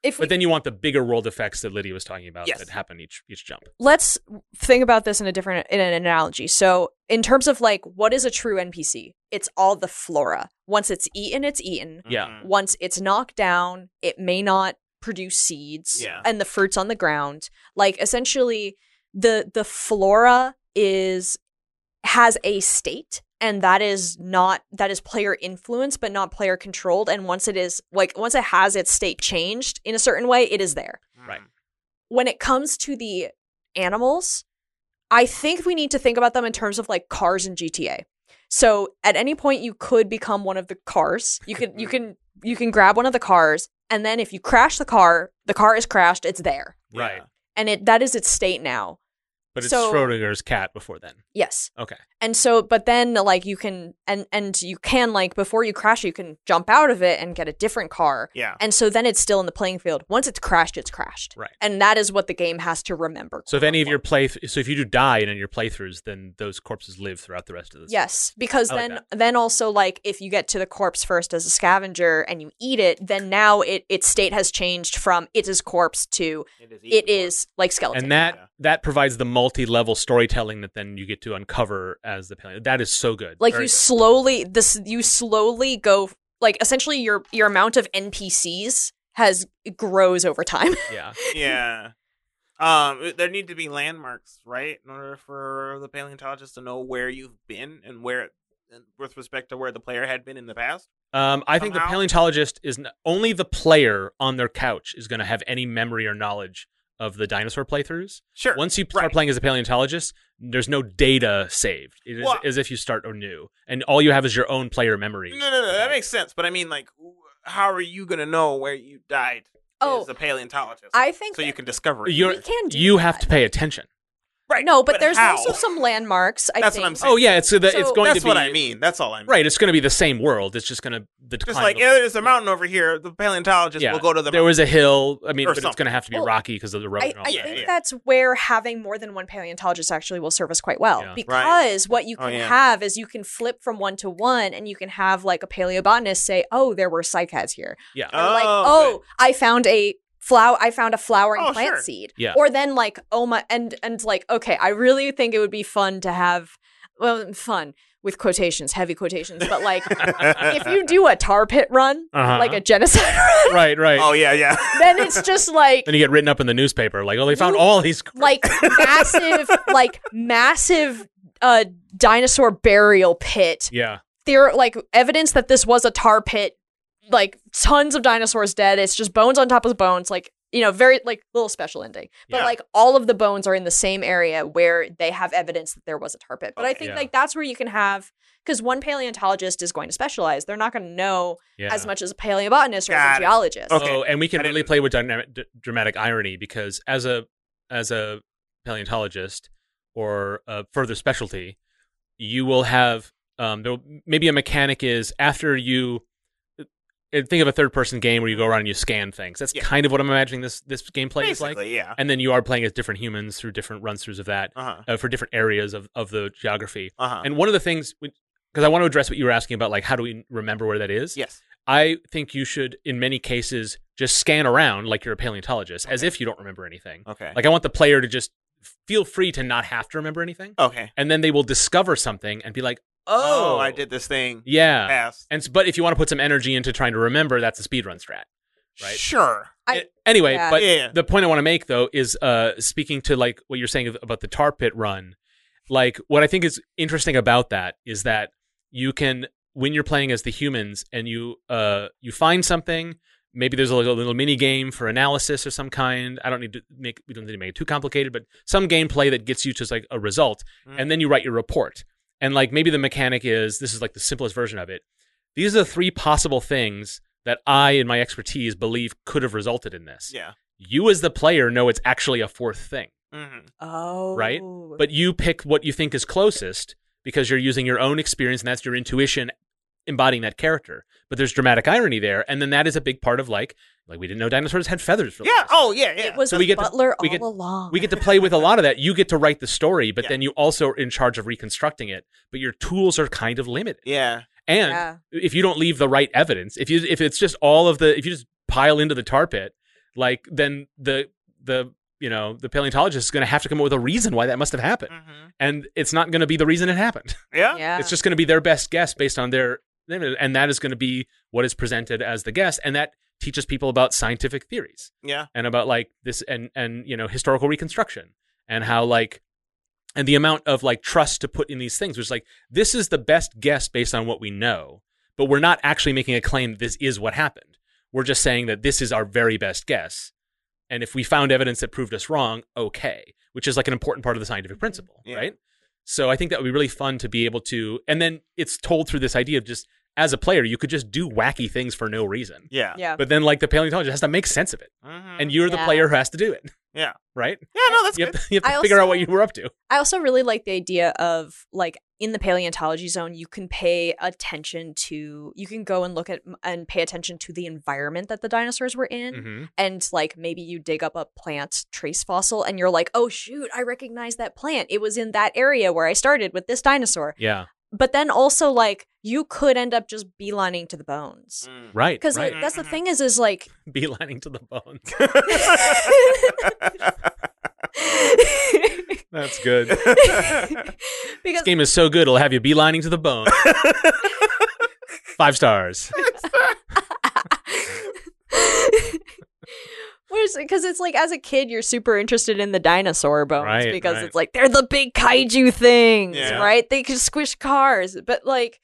But then you want the bigger world effects that Lydia was talking about Yes. that happen each jump. Let's think about this in an analogy. So in terms of like, what is a true NPC? It's all the flora. Once it's eaten, it's eaten. Yeah. Once it's knocked down, it may not produce seeds. Yeah. And the fruits on the ground. Like essentially the flora has a state, and that is player influenced but not player controlled. And once it has its state changed in a certain way, it is there. Right. When it comes to the animals, I think we need to think about them in terms of like cars in GTA. So at any point you could become one of the cars. You can grab one of the cars, and then if you crash the car is crashed, it's there. Right. And that is its state now. But it's So- Schrodinger's cat before then. Yes. Okay. And so, but then like you can, and you can like, before you crash, you can jump out of it and get a different car. Yeah. And so then it's still in the playing field. Once it's crashed, it's crashed. Right. And that is what the game has to remember. So if any of your so if you do die in any of your playthroughs, then those corpses live throughout the rest of the Yes, because I like then also like if you get to the corpse first as a scavenger and you eat it, then now its state has changed from it is corpse to it is like skeleton. And that provides the multi-level storytelling that then you get to uncover as the paleo. That is so good. like Very you good. slowly go like essentially your amount of NPCs grows over time. Yeah. Yeah. There need to be landmarks, right, in order for the paleontologist to know where you've been and with respect to where the player had been in the past. I think the Somehow? paleontologist is only the player on their couch is going to have any memory or knowledge of the dinosaur playthroughs. Sure. Once you start Right. playing as a paleontologist, there's no data saved. It is Well- as if you start anew, and all you have is your own player memory. No, that makes sense. But I mean, like, how are you going to know where you died as a paleontologist? I think so you can discover it. we can do You have that. to pay attention. Right. No, but there's how? also some landmarks. I That's think. what I'm saying. Oh yeah, it's going That's to be what I mean. That's all I mean. right. It's going to be the same world. It's just going to Just like, there's a mountain over here. The paleontologist will go to the There was a hill. I mean, Or but it's something. going to have to be Well, rocky because of the road. and all I that. think that's where having more than one paleontologist actually will serve us quite well. Yeah. Because what you Oh, can yeah. have is you can flip from one to one, and you can have like a paleobotanist say, "Oh, there were cycads here," Yeah. or like, Oh, "Oh, I found a flowering Oh, plant sure. seed," Yeah. or then like, "Oh my," and like, okay, I really think it would be fun to have, well, fun with quotations, heavy quotations, but like if you do a tar pit run, Uh-huh. like a genocide run, Right. Oh, yeah. then it's just like. Then you get written up in the newspaper, like, oh, they found all these. like massive dinosaur burial pit. Yeah. There like evidence that this was a tar pit, like tons of dinosaurs dead. It's just bones on top of bones, like, you know, very like little special ending. But Yeah. like all of the bones are in the same area where they have evidence that there was a tar pit. But I Okay. think Yeah. like that's where you can have, because one paleontologist is going to specialize. They're not going to know Yeah. as much as a paleobotanist or as Got a it. geologist. Okay. Oh, and we can I didn't- really play with dramatic irony because as a paleontologist or a further specialty, you will have maybe a mechanic is after you think of a third person game where you go around and you scan things. That's Yeah. kind of what I'm imagining this gameplay is like. Basically, yeah. And then you are playing as different humans through different runs throughs of that for different areas of the geography. And one of the things, because I want to address what you were asking about, like how do we remember where that is? Yes. I think you should, in many cases, just scan around like you're a paleontologist, as if you don't remember anything. Okay. Like I want the player to just feel free to not have to remember anything, Okay. and then they will discover something and be like, Oh, I did this thing. yeah." Fast. But if you want to put some energy into trying to remember, that's a speedrun strat. Right. Sure. Anyway, Yeah. but Yeah. the point I want to make though is speaking to like what you're saying about the tar pit run. Like what I think is interesting about that is that you can, when you're playing as the humans and you find something, maybe there's a little mini game for analysis of some kind. We don't need to make it too complicated, but some gameplay that gets you to like a result, and then you write your report. And like maybe the mechanic is, this is like the simplest version of it. These are the three possible things that I, in my expertise, believe could have resulted in this. Yeah. You as the player know it's actually a fourth thing, Mm-hmm. Oh. right? But you pick what you think is closest because you're using your own experience and that's your intuition embodying that character. But there's dramatic irony there, and then that is a big part of like we didn't know dinosaurs had feathers. For Yeah. Oh, yeah. It was So a we get to- butler we all get- along. We get to play with a lot of that. You get to write the story, but Yeah. then you also are in charge of reconstructing it. But your tools are kind of limited. Yeah. And Yeah. if you don't leave the right evidence, if it's just if you just pile into the tar pit, like then the paleontologist is going to have to come up with a reason why that must have happened. Mm-hmm. And it's not going to be the reason it happened. Yeah. It's just going to be their best guess based on and that is going to be what is presented as the guess. And that teaches people about scientific theories. Yeah. And about like this and historical reconstruction and how like, and the amount of like trust to put in these things, which is like, this is the best guess based on what we know, but we're not actually making a claim that this is what happened. We're just saying that this is our very best guess. And if we found evidence that proved us wrong, okay, which is like an important part of the scientific principle, right? So I think that would be really fun to be able to, and then it's told through this idea of just, as a player, you could just do wacky things for no reason. Yeah. But then like the paleontologist has to make sense of it. Mm-hmm. And you're the player who has to do it. Yeah. Right? Yeah, no, that's you good. you have to figure out what you were up to. I also really like the idea of like in the paleontology zone, you can pay attention to, you can go and look at and pay attention to the environment that the dinosaurs were in. Mm-hmm. And like maybe you dig up a plant trace fossil and you're like, oh shoot, I recognize that plant. It was in that area where I started with this dinosaur. Yeah. But then also like you could end up just beelining to the bones. Right. Because right. that's the thing is like beelining to the bones. That's good. because This game is so good, it'll have you beelining to the bone. 5 stars. Because it's like as a kid, you're super interested in the dinosaur bones Right, because right. it's like they're the big kaiju things, Yeah. right? They can squish cars. But like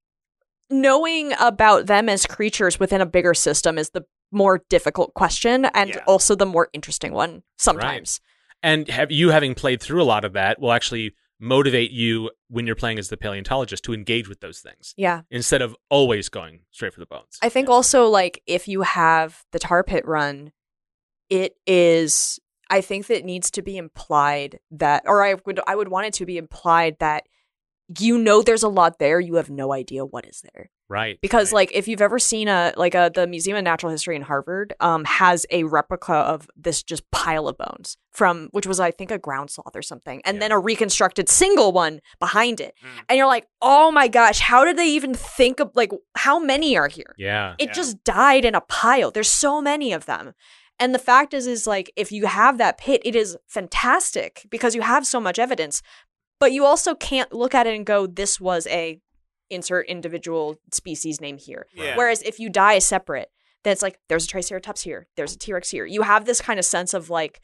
knowing about them as creatures within a bigger system is the more difficult question and also the more interesting one sometimes. And having played through a lot of that will actually motivate you when you're playing as the paleontologist to engage with those things. Yeah. Instead of always going straight for the bones. I think also like if you have the tar pit run, it is, I think that it needs to be implied that, or I would want it to be implied that there's a lot there, you have no idea what is there. Right. Because right. like if you've ever seen the Museum of Natural History in Harvard has a replica of this just pile of bones from, which was I think a ground sloth or something, and then a reconstructed single one behind it. And you're like, oh my gosh, how did they even think of like how many are here? Yeah. It just died in a pile. There's so many of them. And the fact is like, if you have that pit, it is fantastic because you have so much evidence, but you also can't look at it and go, this was a insert individual species name here. Yeah. Whereas if you die separate, then it's like, there's a Triceratops here, there's a T-Rex here. You have this kind of sense of like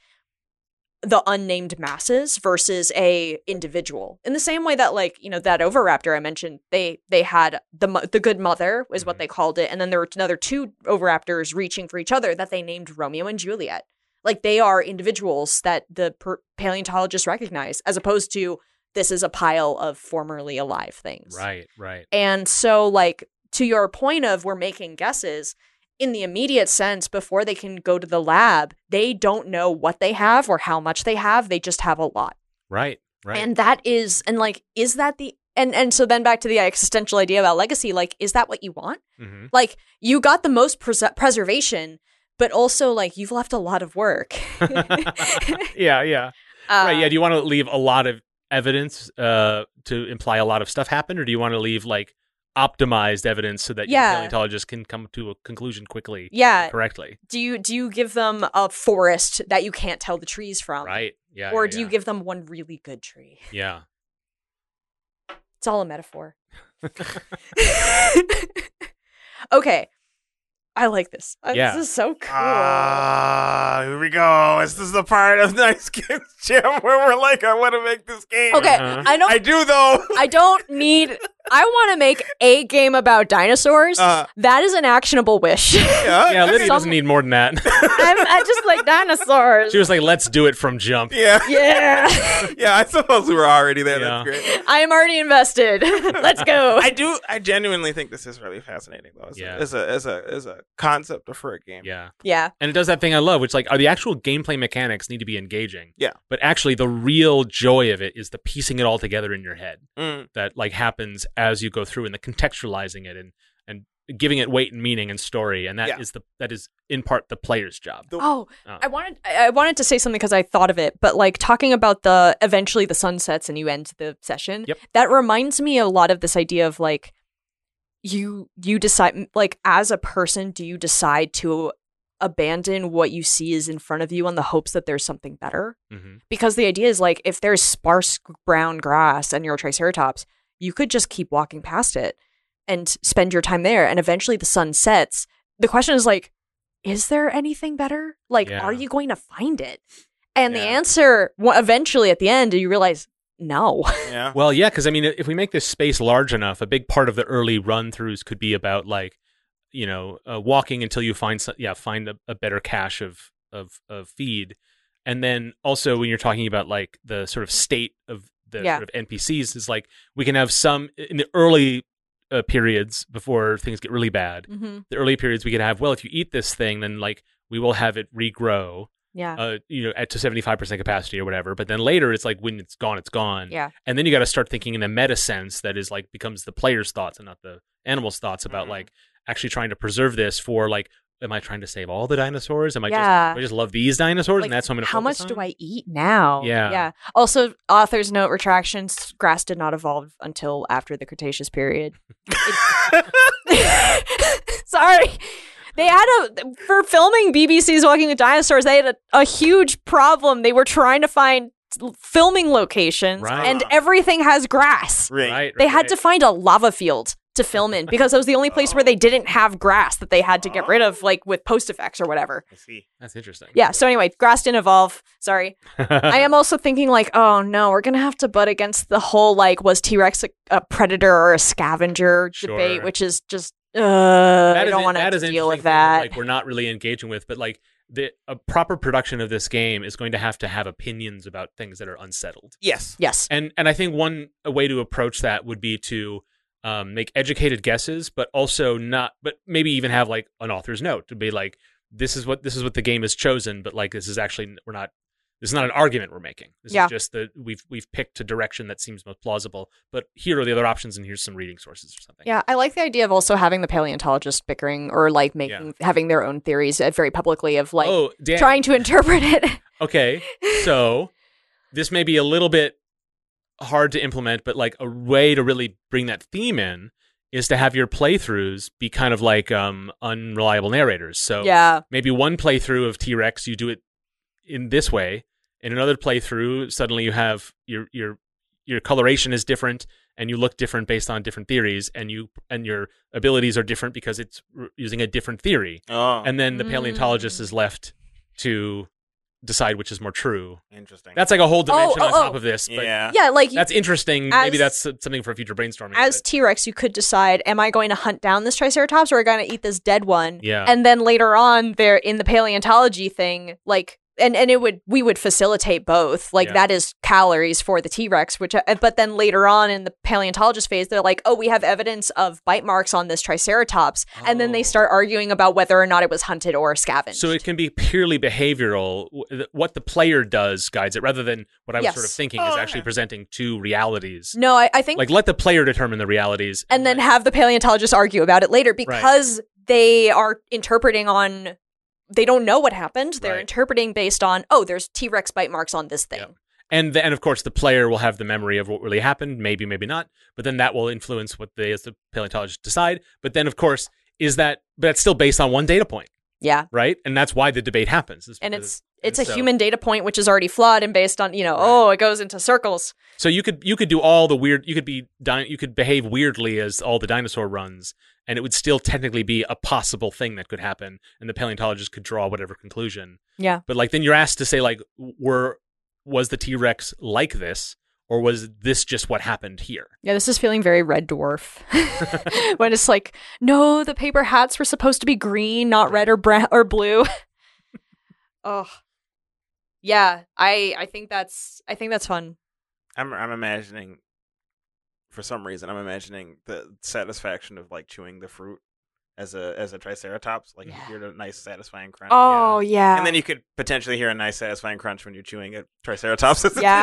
the unnamed masses versus a individual. In the same way that like, that Oviraptor I mentioned, they had the good mother is what they called it. And then there were another 2 Oviraptors reaching for each other that they named Romeo and Juliet. Like they are individuals that the paleontologists recognize as opposed to this is a pile of formerly alive things. Right, right. And so like to your point of we're making guesses, in the immediate sense, before they can go to the lab, they don't know what they have or how much they have. They just have a lot. Right, right. And that is, and like, is that the, and so then back to the existential idea about legacy, like, is that what you want? Mm-hmm. Like, you got the most preservation, but also like you've left a lot of work. Yeah, yeah. Right, yeah. Do you want to leave a lot of evidence to imply a lot of stuff happened, or do you want to leave like optimized evidence so that your paleontologist can come to a conclusion quickly and correctly? Do you give them a forest that you can't tell the trees from? Right. Yeah. Or do you give them one really good tree? Yeah. It's all a metaphor. Okay. I like this. Yeah. This is so cool. Here we go. This is the part of Nice Games Jam where we're like, I want to make this game. Okay, I do though. I don't need. I want to make a game about dinosaurs. That is an actionable wish. Yeah, Lydia doesn't need more than that. I just like dinosaurs. She was like, let's do it from jump. Yeah. Yeah. Yeah, I suppose we were already there. Yeah. That's great. I am already invested. Let's go. I genuinely think this is really fascinating though. As a concept for a game. Yeah. Yeah. And it does that thing I love, which like are the actual gameplay mechanics need to be engaging. Yeah. But actually the real joy of it is the piecing it all together in your head that like happens as you go through and the contextualizing it and giving it weight and meaning and story. And that is in part the player's job. I wanted to say something because I thought of it, but like talking about eventually the sun sets and you end the session. Yep. That reminds me a lot of this idea of like you decide, like as a person, do you decide to abandon what you see is in front of you on the hopes that there's something better. Mm-hmm. Because the idea is like, if there's sparse brown grass and you're a Triceratops, you could just keep walking past it and spend your time there. And eventually the sun sets. The question is like, is there anything better? Like, are you going to find it? And the answer, eventually at the end, you realize, no. Yeah. Well, yeah, because I mean, if we make this space large enough, a big part of the early run-throughs could be about like, walking until you find a better cache of feed, and then also when you're talking about like the sort of state of the sort of NPCs, is like we can have some in the early periods before things get really bad. Mm-hmm. The early periods we could have, well, if you eat this thing, then like we will have it regrow. Yeah. At to 75% capacity or whatever. But then later it's like when it's gone, it's gone. Yeah. And then you got to start thinking in a meta sense that is like becomes the player's thoughts and not the animal's thoughts about like actually trying to preserve this for like, am I trying to save all the dinosaurs? Am I just love these dinosaurs? Like, and that's what I'm going to how much do I eat now? Yeah. Yeah. Also, author's note, retractions, grass did not evolve until after the Cretaceous period. Sorry. They had for filming BBC's Walking with Dinosaurs, they had a huge problem. They were trying to find filming locations, and everything has grass. Right. They had to find a lava field to film in because it was the only place where they didn't have grass that they had to get rid of, like with post effects or whatever. I see. That's interesting. Yeah. So anyway, grass didn't evolve. Sorry. I am also thinking like, oh no, we're gonna have to butt against the whole like, was T-Rex a predator or a scavenger debate, which is just. I don't want to deal with that. Like we're not really engaging with, but like a proper production of this game is going to have opinions about things that are unsettled. Yes. And I think a way to approach that would be to make educated guesses, but also but maybe even have like an author's note to be like, this is what the game has chosen, but like this is not an argument we're making. This is just that we've picked a direction that seems most plausible, but here are the other options and here's some reading sources or something. Yeah, I like the idea of also having the paleontologists bickering or like having their own theories very publicly of like trying to interpret it. Okay, so this may be a little bit hard to implement, but like a way to really bring that theme in is to have your playthroughs be kind of like unreliable narrators. So maybe one playthrough of T-Rex, you do it in this way. In another playthrough, suddenly you have your coloration is different and you look different based on different theories, and your abilities are different because it's using a different theory. And then the paleontologist is left to decide which is more true. Interesting. That's like a whole dimension on top of this. But like that's interesting. Maybe that's something for future brainstorming. As T-Rex, you could decide: am I going to hunt down this Triceratops, or am I going to eat this dead one? Yeah. And then later on, there in the paleontology thing, like. And we would facilitate both. Like that is calories for the T-Rex, but then later on in the paleontologist phase, they're like, oh, we have evidence of bite marks on this Triceratops. And then they start arguing about whether or not it was hunted or scavenged. So it can be purely behavioral. What the player does guides it, rather than what I was sort of thinking is actually presenting two realities. No, I think like let the player determine the realities. And then have the paleontologists argue about it later because they are interpreting on... They don't know what happened. They're interpreting based on, there's T-Rex bite marks on this thing. And of course, the player will have the memory of what really happened, maybe not. But then that will influence what they, as the paleontologists, decide. But then, of course, but that's still based on one data point. Yeah. Right? And that's why the debate happens. And it's a human data point, which is already flawed and based on, it goes into circles. So you could do all the weird, you could behave weirdly as all the dinosaur runs, and it would still technically be a possible thing that could happen, and the paleontologist could draw whatever conclusion. Yeah. But like then you're asked to say like, was the T-Rex like this, or was this just what happened here? Yeah, this is feeling very Red Dwarf. When it's like, no, the paper hats were supposed to be green, not red or brown or blue. Oh. Yeah, I think that's fun. I'm imagining, for some reason, the satisfaction of like chewing the fruit as a Triceratops. Like you hear a nice satisfying crunch. Oh yeah. And then you could potentially hear a nice satisfying crunch when you're chewing a Triceratops.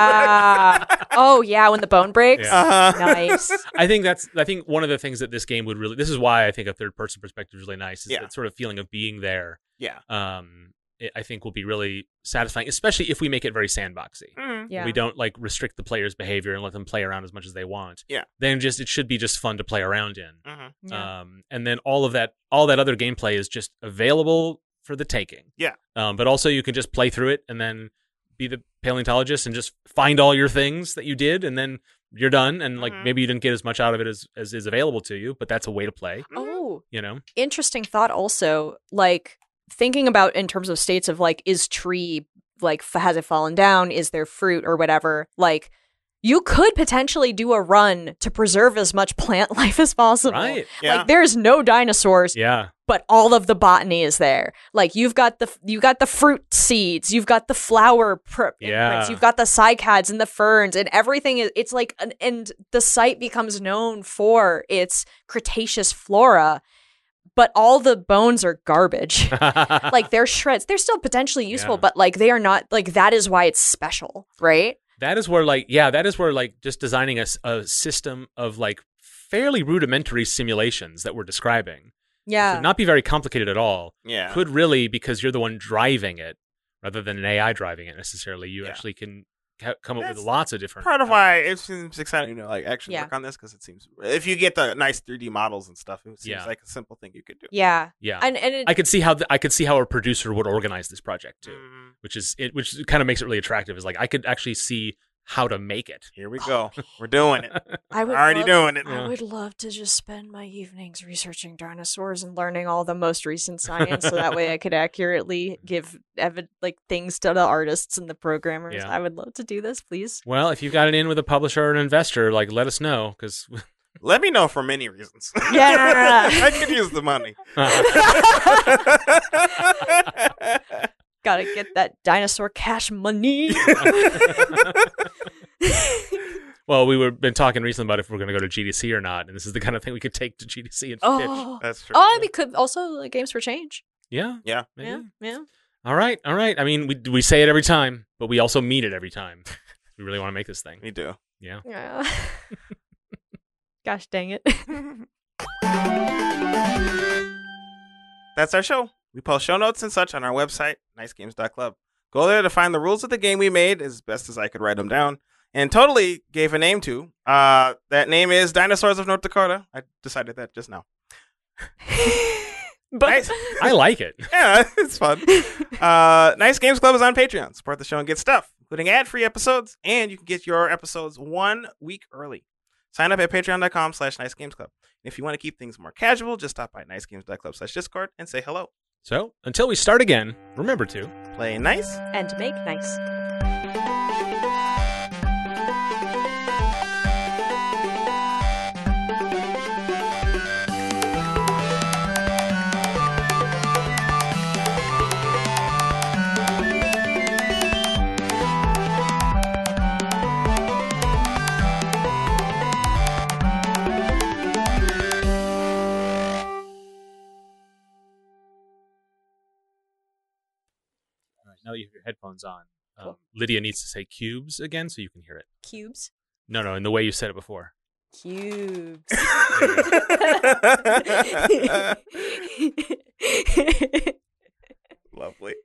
Oh yeah, when the bone breaks. Yeah. Nice. I think one of the things that this game would really. This is why I think a third person perspective is really nice. Is that sort of feeling of being there. Yeah. I think will be really satisfying, especially if we make it very sandboxy. Yeah. We don't like restrict the player's behavior and let them play around as much as they want. Yeah. Then it should be just fun to play around in. Mm-hmm. Yeah. And then all that other gameplay is just available for the taking. Yeah. But also you can just play through it and then be the paleontologist and just find all your things that you did, and then you're done. And like maybe you didn't get as much out of it as is available to you, but that's a way to play. Oh, interesting thought. Also, like thinking about in terms of states of like, is tree like has it fallen down? Is there fruit or whatever? Like, you could potentially do a run to preserve as much plant life as possible. Right. Yeah. Like, there's no dinosaurs. Yeah. But all of the botany is there. Like you've got the fruit seeds, you've got the flower imprints, you've got the cycads and the ferns, and everything is. It's like, and the site becomes known for its Cretaceous flora. But all the bones are garbage. Like they're shreds. They're still potentially useful, but like they are not. Like that is why it's special, right? That is where just designing a system of like fairly rudimentary simulations that we're describing. Yeah. Could not be very complicated at all. Yeah. Could really, because you're the one driving it rather than an AI driving it necessarily, you actually can come up with lots of different. Part of why it seems exciting to like actually work on this, because it seems if you get the nice 3D models and stuff, it seems like a simple thing you could do. Yeah. Yeah. And I could see how a producer would organize this project too, which kind of makes it really attractive. Is like I could actually see how to make it. Here we go. We're doing it. doing it. I would love to just spend my evenings researching dinosaurs and learning all the most recent science, so that way I could accurately give things to the artists and the programmers. Yeah. I would love to do this, please. Well, if you've got it in with a publisher or an investor, like let us know, because let me know for many reasons. Yeah. I could use the money. Gotta get that dinosaur cash money. Well, we've been talking recently about if we're going to go to GDC or not, and this is the kind of thing we could take to GDC and pitch. That's true. Oh, we could also like Games for Change. Yeah. Maybe. Yeah. All right. I mean, we say it every time, but we also mean it every time. We really want to make this thing. We do. Yeah. Gosh dang it. That's our show. We post show notes and such on our website, nicegames.club. Go there to find the rules of the game we made as best as I could write them down, and totally gave a name to. That name is Dinosaurs of North Dakota. I decided that just now. But I like it. Yeah, it's fun. Nice Games Club is on Patreon. Support the show and get stuff, including ad-free episodes, and you can get your episodes 1 week early. Sign up at patreon.com/nicegamesclub. If you want to keep things more casual, just stop by nicegames.club/discord and say hello. So, until we start again, remember to play nice and make nice. now that you have your headphones on, Cool. Lydia needs to say cubes again so you can hear it. Cubes? No, in the way you said it before. Cubes. Lovely.